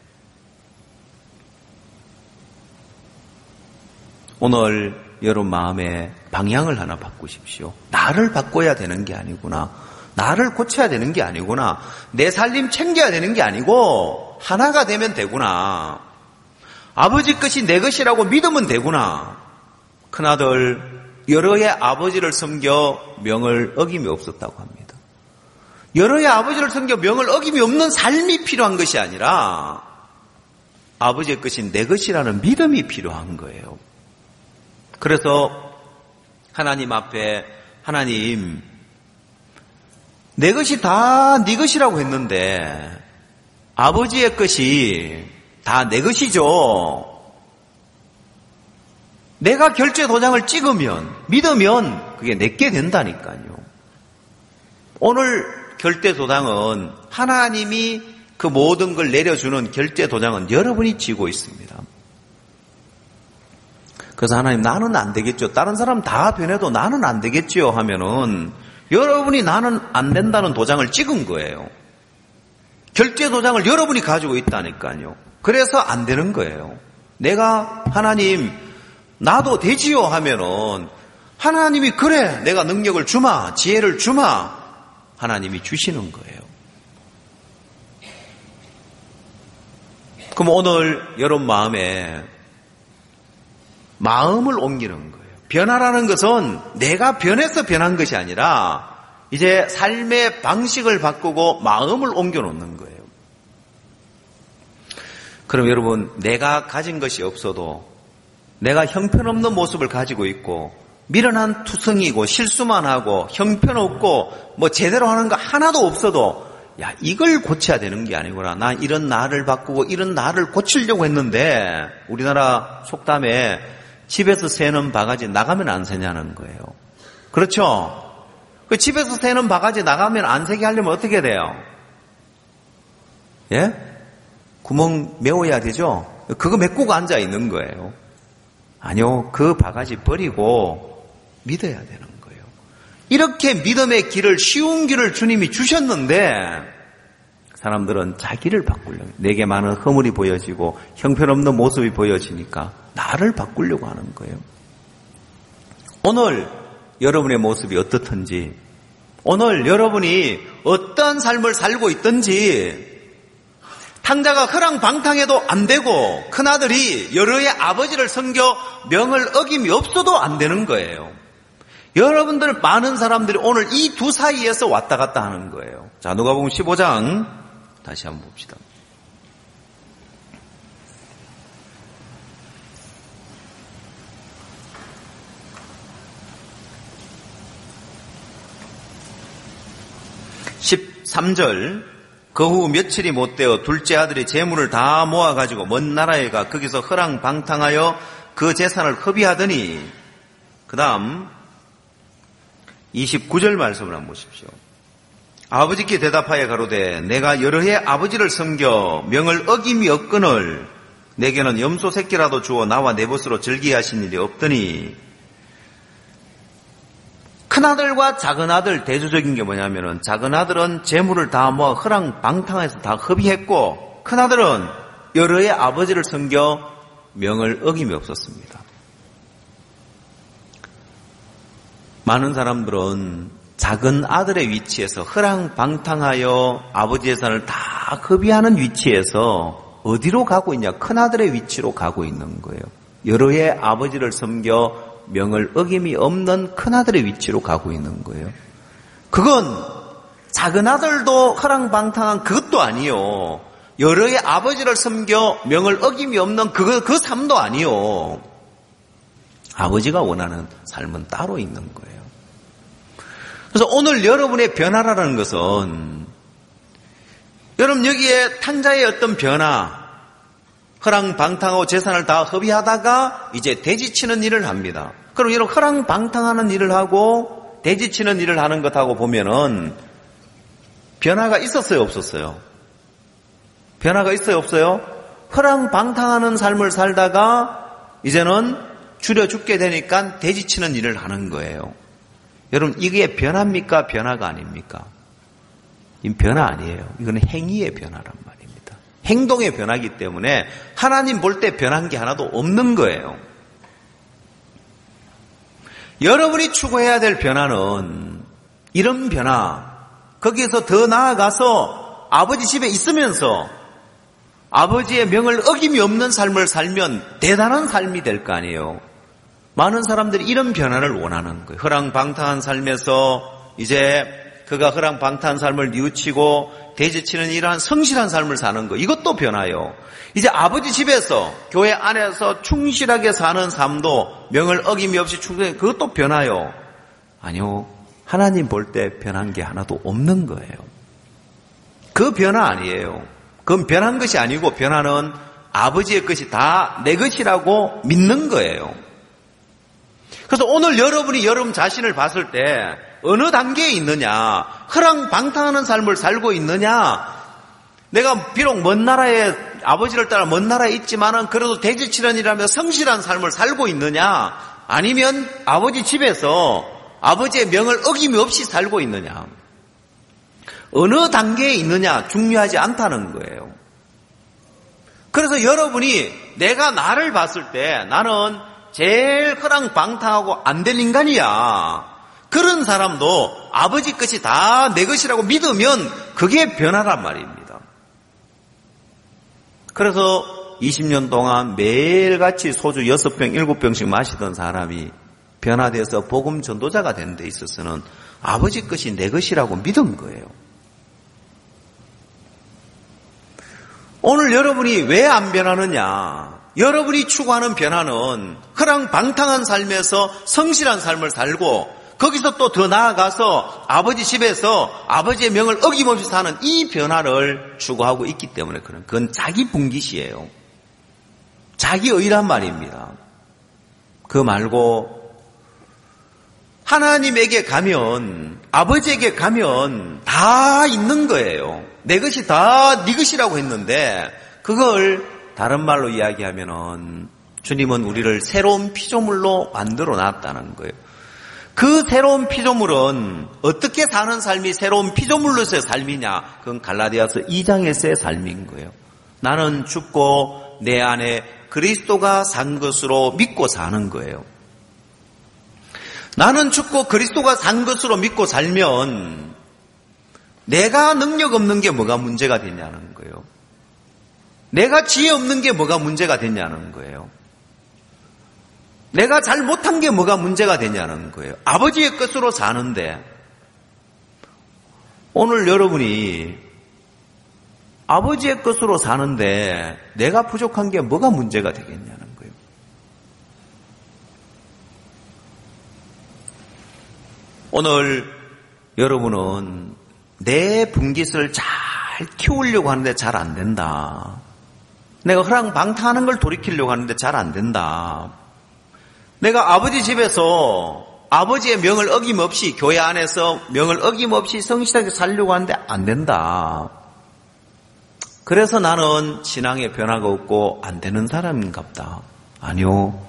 오늘 여러분 마음의 방향을 하나 바꾸십시오. 나를 바꿔야 되는 게 아니구나. 나를 고쳐야 되는 게 아니구나. 내 살림 챙겨야 되는 게 아니고 하나가 되면 되구나. 아버지 것이 내 것이라고 믿으면 되구나. 큰아들 여러의 아버지를 섬겨 명을 어김이 없었다고 합니다. 여러의 아버지를 섬겨 명을 어김이 없는 삶이 필요한 것이 아니라 아버지의 것이 내 것이라는 믿음이 필요한 거예요. 그래서 하나님 앞에 하나님 내 것이 다 네 것이라고 했는데 아버지의 것이 다 내 것이죠. 내가 결제 도장을 찍으면 믿으면 그게 내게 된다니까요. 오늘 결제 도장은 하나님이 그 모든 걸 내려주는 결제 도장은 여러분이 쥐고 있습니다. 그래서 하나님 나는 안 되겠죠. 다른 사람 다 변해도 나는 안 되겠지요 하면은 여러분이 나는 안 된다는 도장을 찍은 거예요. 결제 도장을 여러분이 가지고 있다니까요. 그래서 안 되는 거예요. 내가 하나님 나도 되지요 하면은 하나님이 그래 내가 능력을 주마 지혜를 주마 하나님이 주시는 거예요. 그럼 오늘 여러분 마음에 마음을 옮기는 거예요. 변화라는 것은 내가 변해서 변한 것이 아니라 이제 삶의 방식을 바꾸고 마음을 옮겨놓는 거예요. 그럼 여러분 내가 가진 것이 없어도 내가 형편없는 모습을 가지고 있고 미련한 투성이고 실수만 하고 형편없고 뭐 제대로 하는 거 하나도 없어도 야 이걸 고쳐야 되는 게 아니구나. 난 이런 나를 바꾸고 이런 나를 고치려고 했는데 우리나라 속담에 집에서 새는 바가지 나가면 안 새냐는 거예요. 그렇죠? 그 집에서 새는 바가지 나가면 안 새게 하려면 어떻게 돼요? 예? 구멍 메워야 되죠? 그거 메꾸고 앉아 있는 거예요. 아니요. 그 바가지 버리고 믿어야 되는 거예요. 이렇게 믿음의 길을 쉬운 길을 주님이 주셨는데 사람들은 자기를 바꾸려고 내게 많은 허물이 보여지고 형편없는 모습이 보여지니까 나를 바꾸려고 하는 거예요. 오늘 여러분의 모습이 어떻든지 오늘 여러분이 어떤 삶을 살고 있든지 탕자가 허랑방탕해도 안 되고 큰아들이 여러의 아버지를 섬겨 명을 어김이 없어도 안 되는 거예요. 여러분들 많은 사람들이 오늘 이 두 사이에서 왔다 갔다 하는 거예요. 자, 누가복음 십오 장 다시 한번 봅시다. 십삼 절 그 후 며칠이 못되어 둘째 아들이 재물을 다 모아가지고 먼 나라에 가 거기서 허랑방탕하여 그 재산을 허비하더니 그 다음 이십구 절 말씀을 한번 보십시오. 아버지께 대답하여 가로되 내가 여러 해 아버지를 섬겨 명을 어김이 없거늘 내게는 염소 새끼라도 주어 나와 내 벗으로 즐기게 하신 일이 없더니 큰아들과 작은아들 대조적인 게 뭐냐면은 작은아들은 재물을 다 모아 허랑방탕해서 다 허비했고 큰아들은 여러 해 아버지를 섬겨 명을 어김이 없었습니다. 많은 사람들은 작은 아들의 위치에서 허랑방탕하여 아버지 재산을 다 허비하는 위치에서 어디로 가고 있냐? 큰아들의 위치로 가고 있는 거예요. 여러 해 아버지를 섬겨 명을 어김이 없는 큰아들의 위치로 가고 있는 거예요. 그건 작은아들도 허랑방탕한 그것도 아니요. 여러 해 아버지를 섬겨 명을 어김이 없는 그, 그 삶도 아니요. 아버지가 원하는 삶은 따로 있는 거예요. 그래서 오늘 여러분의 변화라는 것은 여러분 여기에 탕자의 어떤 변화 허랑방탕하고 재산을 다 허비하다가 이제 대지치는 일을 합니다. 그럼 이런 허랑방탕하는 일을 하고 대지치는 일을 하는 것하고 보면은 변화가 있었어요, 없었어요? 변화가 있어요, 없어요? 허랑방탕하는 삶을 살다가 이제는 줄여 죽게 되니까 대지치는 일을 하는 거예요. 여러분, 이게 변화입니까? 변화가 아닙니까? 이 변화 아니에요. 이거는 행위의 변화란 말입니다. 행동의 변화이기 때문에 하나님 볼 때 변한 게 하나도 없는 거예요. 여러분이 추구해야 될 변화는 이런 변화, 거기에서 더 나아가서 아버지 집에 있으면서 아버지의 명을 어김이 없는 삶을 살면 대단한 삶이 될 거 아니에요. 많은 사람들이 이런 변화를 원하는 거예요. 허랑방탕한 삶에서 이제 그가 허랑방탕한 삶을 뉘우치고 대지치는 이러한 성실한 삶을 사는 거, 이것도 변화요. 이제 아버지 집에서 교회 안에서 충실하게 사는 삶도 명을 어김이 없이 충실해, 그것도 변화요. 아니요, 하나님 볼 때 변한 게 하나도 없는 거예요. 그 변화 아니에요. 그건 변한 것이 아니고 변화는 아버지의 것이 다 내 것이라고 믿는 거예요. 그래서 오늘 여러분이 여러분 자신을 봤을 때 어느 단계에 있느냐, 허랑방탕하는 삶을 살고 있느냐, 내가 비록 먼 나라에 아버지를 따라 먼 나라에 있지만은 그래도 대지치련이라며 성실한 삶을 살고 있느냐, 아니면 아버지 집에서 아버지의 명을 어김이 없이 살고 있느냐, 어느 단계에 있느냐 중요하지 않다는 거예요. 그래서 여러분이 내가 나를 봤을 때 나는 제일 허랑방탕하고 안 될 인간이야, 그런 사람도 아버지 것이 다 내 것이라고 믿으면 그게 변화란 말입니다. 그래서 이십 년 동안 매일같이 소주 여섯 병, 일곱 병씩 마시던 사람이 변화돼서 복음 전도자가 된 데 있어서는 아버지 것이 내 것이라고 믿은 거예요. 오늘 여러분이 왜 안 변하느냐? 여러분이 추구하는 변화는 허랑방탕한 삶에서 성실한 삶을 살고 거기서 또 더 나아가서 아버지 집에서 아버지의 명을 어김없이 사는 이 변화를 추구하고 있기 때문에 그런, 그건 자기 분깃이에요. 자기의란 말입니다. 그 말고 하나님에게 가면, 아버지에게 가면 다 있는 거예요. 내 것이 다 네 것이라고 했는데, 그걸 다른 말로 이야기하면은 주님은 우리를 새로운 피조물로 만들어 놨다는 거예요. 그 새로운 피조물은 어떻게 사는 삶이 새로운 피조물로서의 삶이냐? 그건 갈라디아서 이 장에서의 삶인 거예요. 나는 죽고 내 안에 그리스도가 산 것으로 믿고 사는 거예요. 나는 죽고 그리스도가 산 것으로 믿고 살면 내가 능력 없는 게 뭐가 문제가 되냐는 거예요. 내가 지혜 없는 게 뭐가 문제가 되냐는 거예요. 내가 잘 못한 게 뭐가 문제가 되냐는 거예요. 아버지의 것으로 사는데, 오늘 여러분이 아버지의 것으로 사는데 내가 부족한 게 뭐가 문제가 되겠냐는 거예요. 오늘 여러분은 내 분깃을 잘 키우려고 하는데 잘 안 된다. 내가 허랑방탕하는 걸 돌이키려고 하는데 잘 안 된다. 내가 아버지 집에서 아버지의 명을 어김없이, 교회 안에서 명을 어김없이 성실하게 살려고 하는데 안 된다. 그래서 나는 신앙에 변화가 없고 안 되는 사람인갑다. 아니요.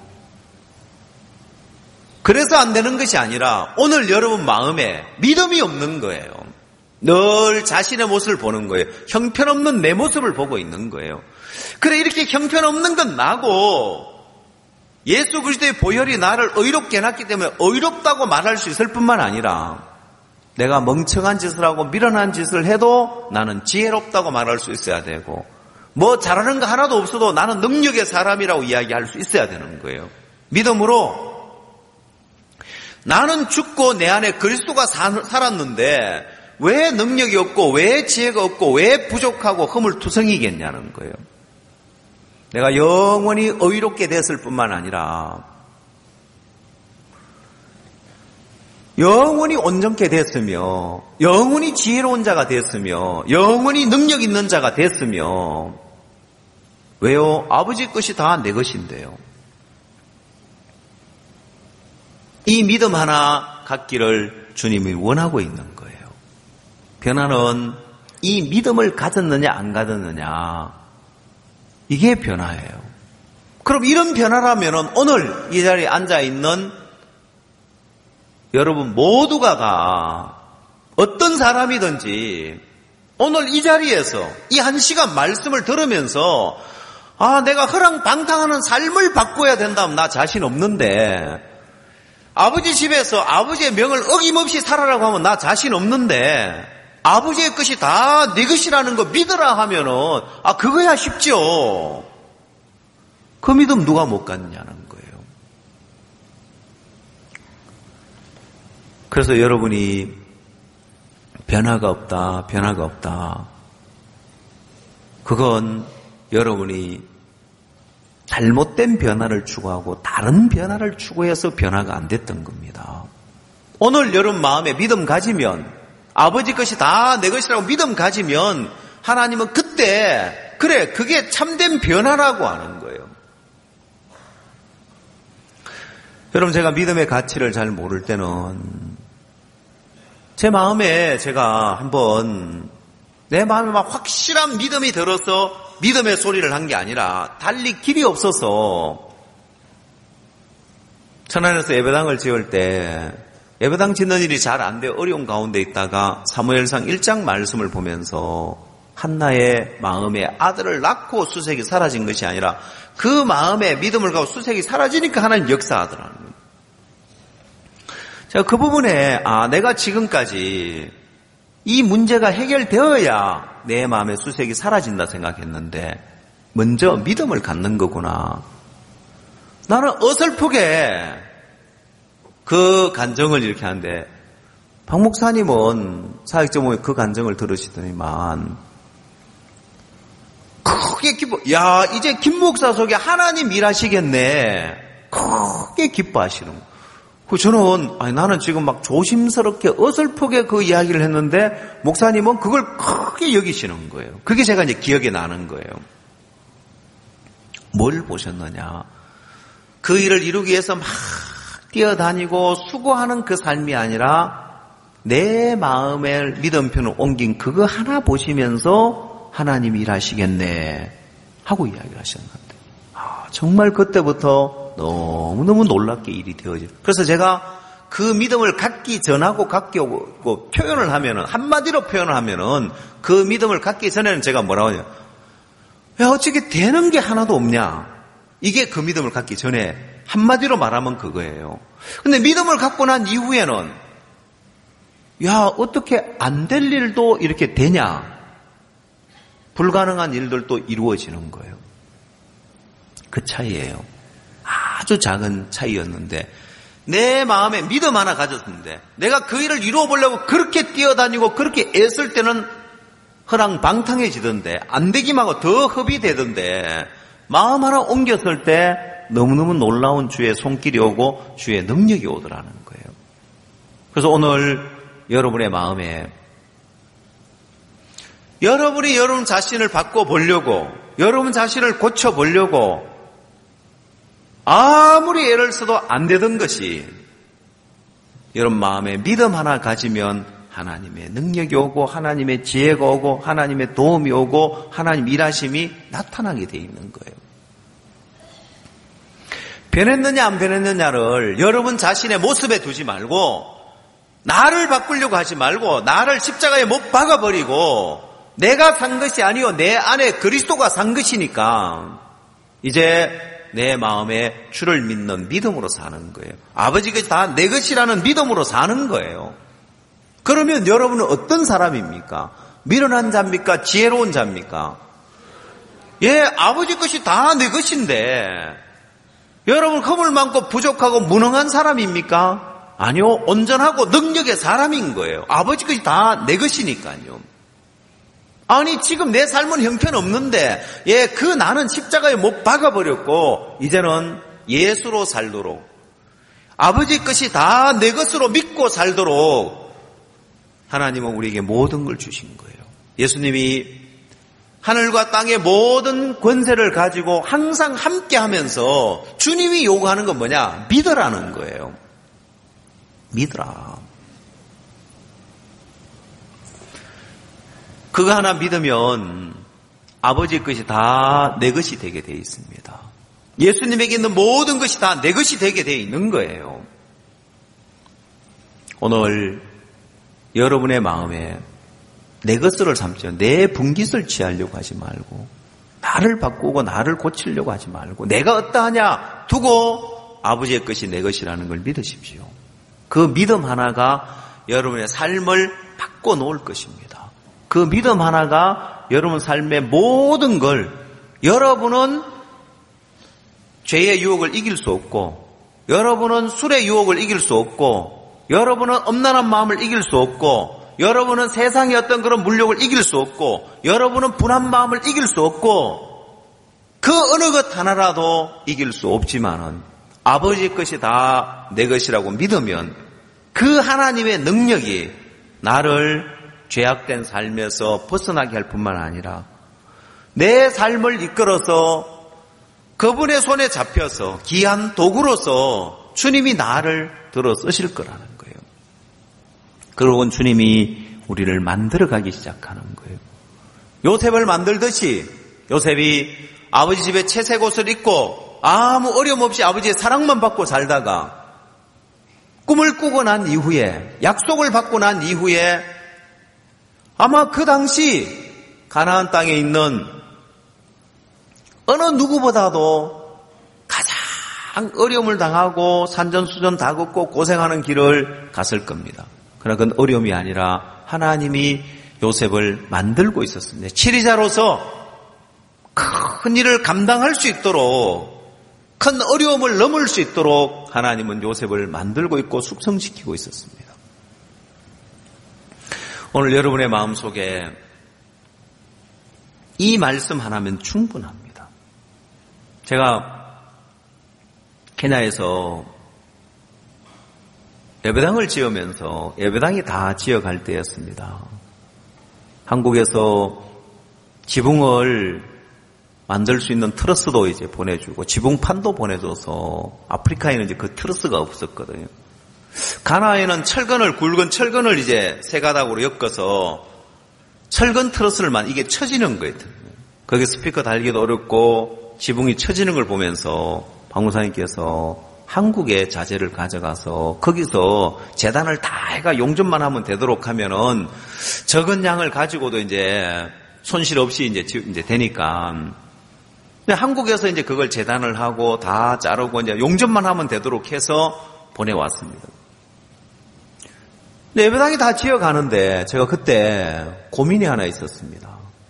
그래서 안 되는 것이 아니라 오늘 여러분 마음에 믿음이 없는 거예요. 늘 자신의 모습을 보는 거예요. 형편없는 내 모습을 보고 있는 거예요. 그래, 이렇게 형편없는 건 나고 예수 그리스도의 보혈이 나를 의롭게 해놨기 때문에 의롭다고 말할 수 있을 뿐만 아니라 내가 멍청한 짓을 하고 미련한 짓을 해도 나는 지혜롭다고 말할 수 있어야 되고, 뭐 잘하는 거 하나도 없어도 나는 능력의 사람이라고 이야기할 수 있어야 되는 거예요. 믿음으로 나는 죽고 내 안에 그리스도가 살았는데 왜 능력이 없고 왜 지혜가 없고 왜 부족하고 허물투성이겠냐는 거예요. 내가 영원히 의롭게 됐을 뿐만 아니라 영원히 온전케 됐으며 영원히 지혜로운 자가 됐으며 영원히 능력 있는 자가 됐으며, 왜요? 아버지 것이 다 내 것인데요. 이 믿음 하나 갖기를 주님이 원하고 있는 거예요. 변화는 이 믿음을 가졌느냐 안 가졌느냐, 이게 변화예요. 그럼 이런 변화라면 오늘 이 자리에 앉아있는 여러분 모두가 다 어떤 사람이든지 오늘 이 자리에서 이 한 시간 말씀을 들으면서 아, 내가 허랑방탕하는 삶을 바꿔야 된다면 나 자신 없는데, 아버지 집에서 아버지의 명을 어김없이 살아라고 하면 나 자신 없는데, 아버지의 것이 다 내 것이라는 거 믿으라 하면은 아, 그거야 쉽죠. 그 믿음 누가 못 갖느냐는 거예요. 그래서 여러분이 변화가 없다, 변화가 없다. 그건 여러분이 잘못된 변화를 추구하고 다른 변화를 추구해서 변화가 안 됐던 겁니다. 오늘 여러분 마음에 믿음 가지면, 아버지 것이 다 내 것이라고 믿음 가지면 하나님은 그때 그래, 그게 참된 변화라고 하는 거예요. 여러분, 제가 믿음의 가치를 잘 모를 때는 제 마음에 제가 한번 내 마음에 막 확실한 믿음이 들어서 믿음의 소리를 한 게 아니라 달리 길이 없어서 천안에서 예배당을 지을 때 예배당 짓는 일이 잘 안 돼 어려운 가운데 있다가 사무엘상 일 장 말씀을 보면서 한나의 마음에 아들을 낳고 수색이 사라진 것이 아니라 그 마음에 믿음을 갖고 수색이 사라지니까 하나님 역사하더라는 거예요. 제가 그 부분에 아, 내가 지금까지 이 문제가 해결되어야 내 마음의 수색이 사라진다 생각했는데 먼저 믿음을 갖는 거구나. 나는 어설프게 그 간정을 이렇게 하는데 박 목사님은 사역제목에 그 간정을 들으시더니만 크게 기뻐. 야, 이제 김 목사 속에 하나님 일하시겠네. 크게 기뻐하시는 거예요. 저는 아니 나는 지금 막 조심스럽게 어설프게 그 이야기를 했는데 목사님은 그걸 크게 여기시는 거예요. 그게 제가 이제 기억에 나는 거예요. 뭘 보셨느냐? 그 일을 이루기 위해서 막 뛰어다니고 수고하는 그 삶이 아니라 내 마음의 믿음표를 옮긴 그거 하나 보시면서 하나님이 일하시겠네 하고 이야기를 하셨는데 아, 정말 그때부터 너무너무 놀랍게 일이 되어져요. 그래서 제가 그 믿음을 갖기 전하고 갖기 오고 표현을 하면은, 한마디로 표현을 하면은 그 믿음을 갖기 전에는 제가 뭐라고 하냐. 야, 어떻게 되는 게 하나도 없냐. 이게 그 믿음을 갖기 전에 한마디로 말하면 그거예요. 근데 믿음을 갖고 난 이후에는 야, 어떻게 안 될 일도 이렇게 되냐. 불가능한 일들도 이루어지는 거예요. 그 차이예요. 아주 작은 차이였는데 내 마음에 믿음 하나 가졌는데 내가 그 일을 이루어 보려고 그렇게 뛰어다니고 그렇게 애쓸 때는 허랑방탕해지던데 안 되기만 하고 더 흡이 되던데 마음 하나 옮겼을 때 너무너무 놀라운 주의 손길이 오고 주의 능력이 오더라는 거예요. 그래서 오늘 여러분의 마음에 여러분이 여러분 자신을 바꿔보려고 여러분 자신을 고쳐보려고 아무리 애를 써도 안 되던 것이 여러분 마음에 믿음 하나 가지면 하나님의 능력이 오고 하나님의 지혜가 오고 하나님의 도움이 오고 하나님 일하심이 나타나게 돼 있는 거예요. 변했느냐 안 변했느냐를 여러분 자신의 모습에 두지 말고 나를 바꾸려고 하지 말고 나를 십자가에 못 박아버리고 내가 산 것이 아니요 내 안에 그리스도가 산 것이니까 이제 내 마음에 주를 믿는 믿음으로 사는 거예요. 아버지 것이 다 내 것이라는 믿음으로 사는 거예요. 그러면 여러분은 어떤 사람입니까? 미련한 자입니까? 지혜로운 자입니까? 예, 아버지 것이 다 내 것인데 여러분 허물 많고 부족하고 무능한 사람입니까? 아니요, 온전하고 능력의 사람인 거예요. 아버지 것이 다 내 것이니까요. 아니 지금 내 삶은 형편없는데 예, 그 나는 십자가에 못 박아버렸고 이제는 예수로 살도록 아버지 것이 다 내 것으로 믿고 살도록 하나님은 우리에게 모든 걸 주신 거예요. 예수님이 하늘과 땅의 모든 권세를 가지고 항상 함께하면서 주님이 요구하는 건 뭐냐? 믿으라는 거예요. 믿으라. 그거 하나 믿으면 아버지 것이 다 내 것이 되게 되어 있습니다. 예수님에게 있는 모든 것이 다 내 것이 되게 되어 있는 거예요. 오늘 여러분의 마음에 내 것을 삼죠. 내 분깃을 취하려고 하지 말고, 나를 바꾸고 나를 고치려고 하지 말고, 내가 어떠하냐 두고 아버지의 것이 내 것이라는 걸 믿으십시오. 그 믿음 하나가 여러분의 삶을 바꿔놓을 것입니다. 그 믿음 하나가 여러분 삶의 모든 걸, 여러분은 죄의 유혹을 이길 수 없고, 여러분은 술의 유혹을 이길 수 없고, 여러분은 엄난한 마음을 이길 수 없고, 여러분은 세상의 어떤 그런 물욕을 이길 수 없고, 여러분은 분한 마음을 이길 수 없고, 그 어느 것 하나라도 이길 수 없지만은 아버지의 것이 다 내 것이라고 믿으면 그 하나님의 능력이 나를 죄악된 삶에서 벗어나게 할 뿐만 아니라 내 삶을 이끌어서 그분의 손에 잡혀서 귀한 도구로서 주님이 나를 들어 쓰실 거라는 거예요. 그러고 주님이 우리를 만들어가기 시작하는 거예요. 요셉을 만들듯이 요셉이 아버지 집에 채색 옷을 입고 아무 어려움 없이 아버지의 사랑만 받고 살다가 꿈을 꾸고 난 이후에, 약속을 받고 난 이후에 아마 그 당시 가나안 땅에 있는 어느 누구보다도 가장 어려움을 당하고 산전수전 다 걷고 고생하는 길을 갔을 겁니다. 그러나 그건 어려움이 아니라 하나님이 요셉을 만들고 있었습니다. 치리자로서 큰 일을 감당할 수 있도록, 큰 어려움을 넘을 수 있도록 하나님은 요셉을 만들고 있고 숙성시키고 있었습니다. 오늘 여러분의 마음속에 이 말씀 하나면 충분합니다. 제가 케냐에서 예배당을 지으면서 예배당이 다 지어갈 때였습니다. 한국에서 지붕을 만들 수 있는 트러스도 이제 보내주고 지붕판도 보내줘서 아프리카에는 이제 그 트러스가 없었거든요. 가나에는 철근을, 굵은 철근을 이제 세 가닥으로 엮어서 철근 트러스를 만, 이게 쳐지는 거예요. 거기 스피커 달기도 어렵고 지붕이 쳐지는 걸 보면서 박무사님께서 한국에 자재를 가져가서 거기서 재단을 다 해가 용접만 하면 되도록 하면은 적은 양을 가지고도 이제 손실 없이 이제 이제 되니까. 근데 한국에서 이제 그걸 재단을 하고 다 자르고 이제 용접만 하면 되도록 해서 보내왔습니다. 근데 예배당이 다 지어가는데 제가 그때 고민이 하나 있었습니다.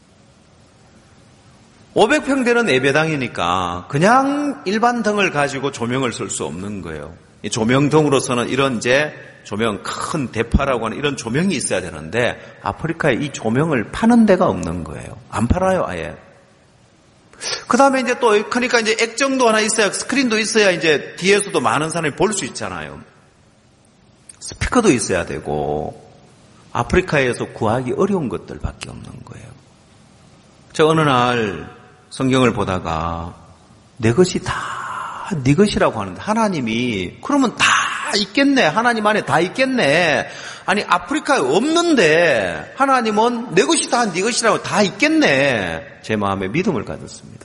오백 평 되는 예배당이니까 그냥 일반 등을 가지고 조명을 쓸 수 없는 거예요. 이 조명등으로서는 이런 이제 조명, 큰 대파라고 하는 이런 조명이 있어야 되는데 아프리카에 이 조명을 파는 데가 없는 거예요. 안 팔아요, 아예. 그 다음에 이제 또, 그러니까 이제 액정도 하나 있어야, 스크린도 있어야 이제 뒤에서도 많은 사람이 볼 수 있잖아요. 스피커도 있어야 되고, 아프리카에서 구하기 어려운 것들밖에 없는 거예요. 저 어느 날 성경을 보다가 내 것이 다 네 것이라고 하는데 하나님이 그러면 다 있겠네. 하나님 안에 다 있겠네. 아니 아프리카에 없는데 하나님은 내 것이 다 네 것이라고 다 있겠네. 제 마음에 믿음을 가졌습니다.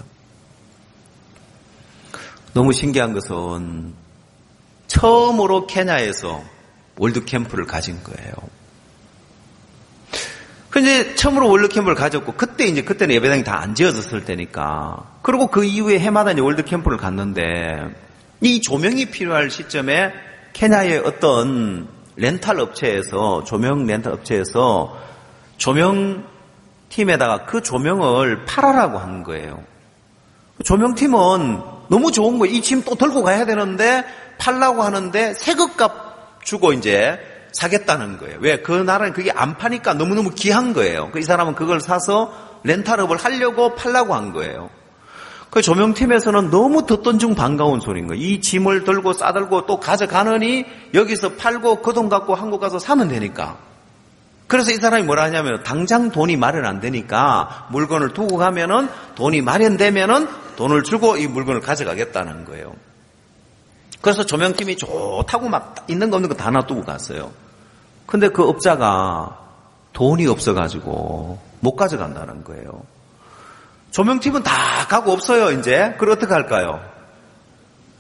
너무 신기한 것은 처음으로 케냐에서 월드캠프를 가진 거예요. 근데 처음으로 월드캠프를 가졌고 그때 이제 그때는 예배당이 다 안 지어졌을 때니까 그리고 그 이후에 해마다 이제 월드캠프를 갔는데 이 조명이 필요할 시점에 케냐의 어떤 렌탈 업체에서 조명 렌탈 업체에서 조명팀에다가 그 조명을 팔아라고 한 거예요. 조명팀은 너무 좋은 거예요. 이 짐 또 들고 가야 되는데 팔라고 하는데 새것값 주고 이제 사겠다는 거예요. 왜? 그 나라는 그게 안 파니까 너무너무 귀한 거예요. 이 사람은 그걸 사서 렌탈업을 하려고 팔라고 한 거예요. 그 조명팀에서는 너무 듣던 중 반가운 소리인 거예요. 이 짐을 들고 싸들고 또 가져가느니 여기서 팔고 그 돈 갖고 한국 가서 사면 되니까. 그래서 이 사람이 뭐라 하냐면 당장 돈이 마련 안 되니까 물건을 두고 가면은 돈이 마련되면은 돈을 주고 이 물건을 가져가겠다는 거예요. 그래서 조명팀이 좋다고 막 있는 거 없는 거 다 놔두고 갔어요. 근데 그 업자가 돈이 없어가지고 못 가져간다는 거예요. 조명팀은 다 가고 없어요, 이제. 그럼 어떻게 할까요?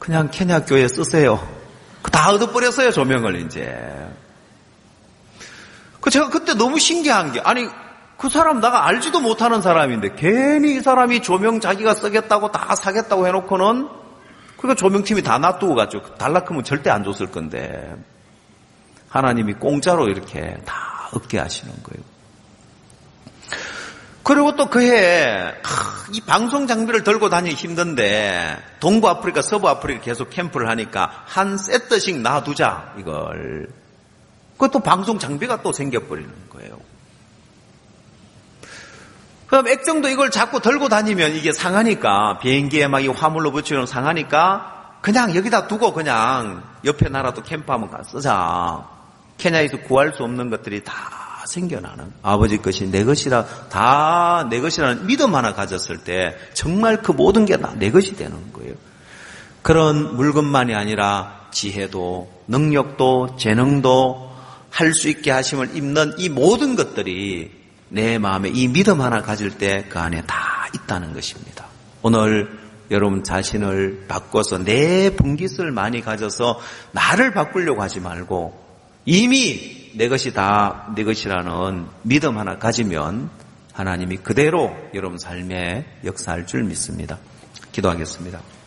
그냥 케냐 교회에 쓰세요. 다 얻어버렸어요, 조명을 이제. 그 제가 그때 너무 신기한 게, 아니 그 사람 내가 알지도 못하는 사람인데 괜히 이 사람이 조명 자기가 쓰겠다고 다 사겠다고 해놓고는 그러니까 조명팀이 다 놔두고 갔죠. 달라크면 절대 안 줬을 건데 하나님이 공짜로 이렇게 다 얻게 하시는 거예요. 그리고 또 그해 이 방송 장비를 들고 다니기 힘든데 동부 아프리카, 서부 아프리카 계속 캠프를 하니까 한 세트씩 놔두자 이걸. 그것도 방송 장비가 또 생겨버리는 거예요. 그럼 액정도 이걸 자꾸 들고 다니면 이게 상하니까 비행기에 막 이 화물로 붙이면 상하니까 그냥 여기다 두고 그냥 옆에 나라도 캠프하면 가 쓰자. 케냐에서 구할 수 없는 것들이 다 생겨나는 아버지 것이 내 것이라 다 내 것이라는 믿음 하나 가졌을 때 정말 그 모든 게 다 내 것이 되는 거예요. 그런 물건만이 아니라 지혜도 능력도 재능도 할 수 있게 하심을 입는 이 모든 것들이 내 마음에 이 믿음 하나 가질 때 그 안에 다 있다는 것입니다. 오늘 여러분 자신을 바꿔서 내 분깃을 많이 가져서 나를 바꾸려고 하지 말고 이미 내 것이 다 내 것이라는 믿음 하나 가지면 하나님이 그대로 여러분 삶에 역사할 줄 믿습니다. 기도하겠습니다.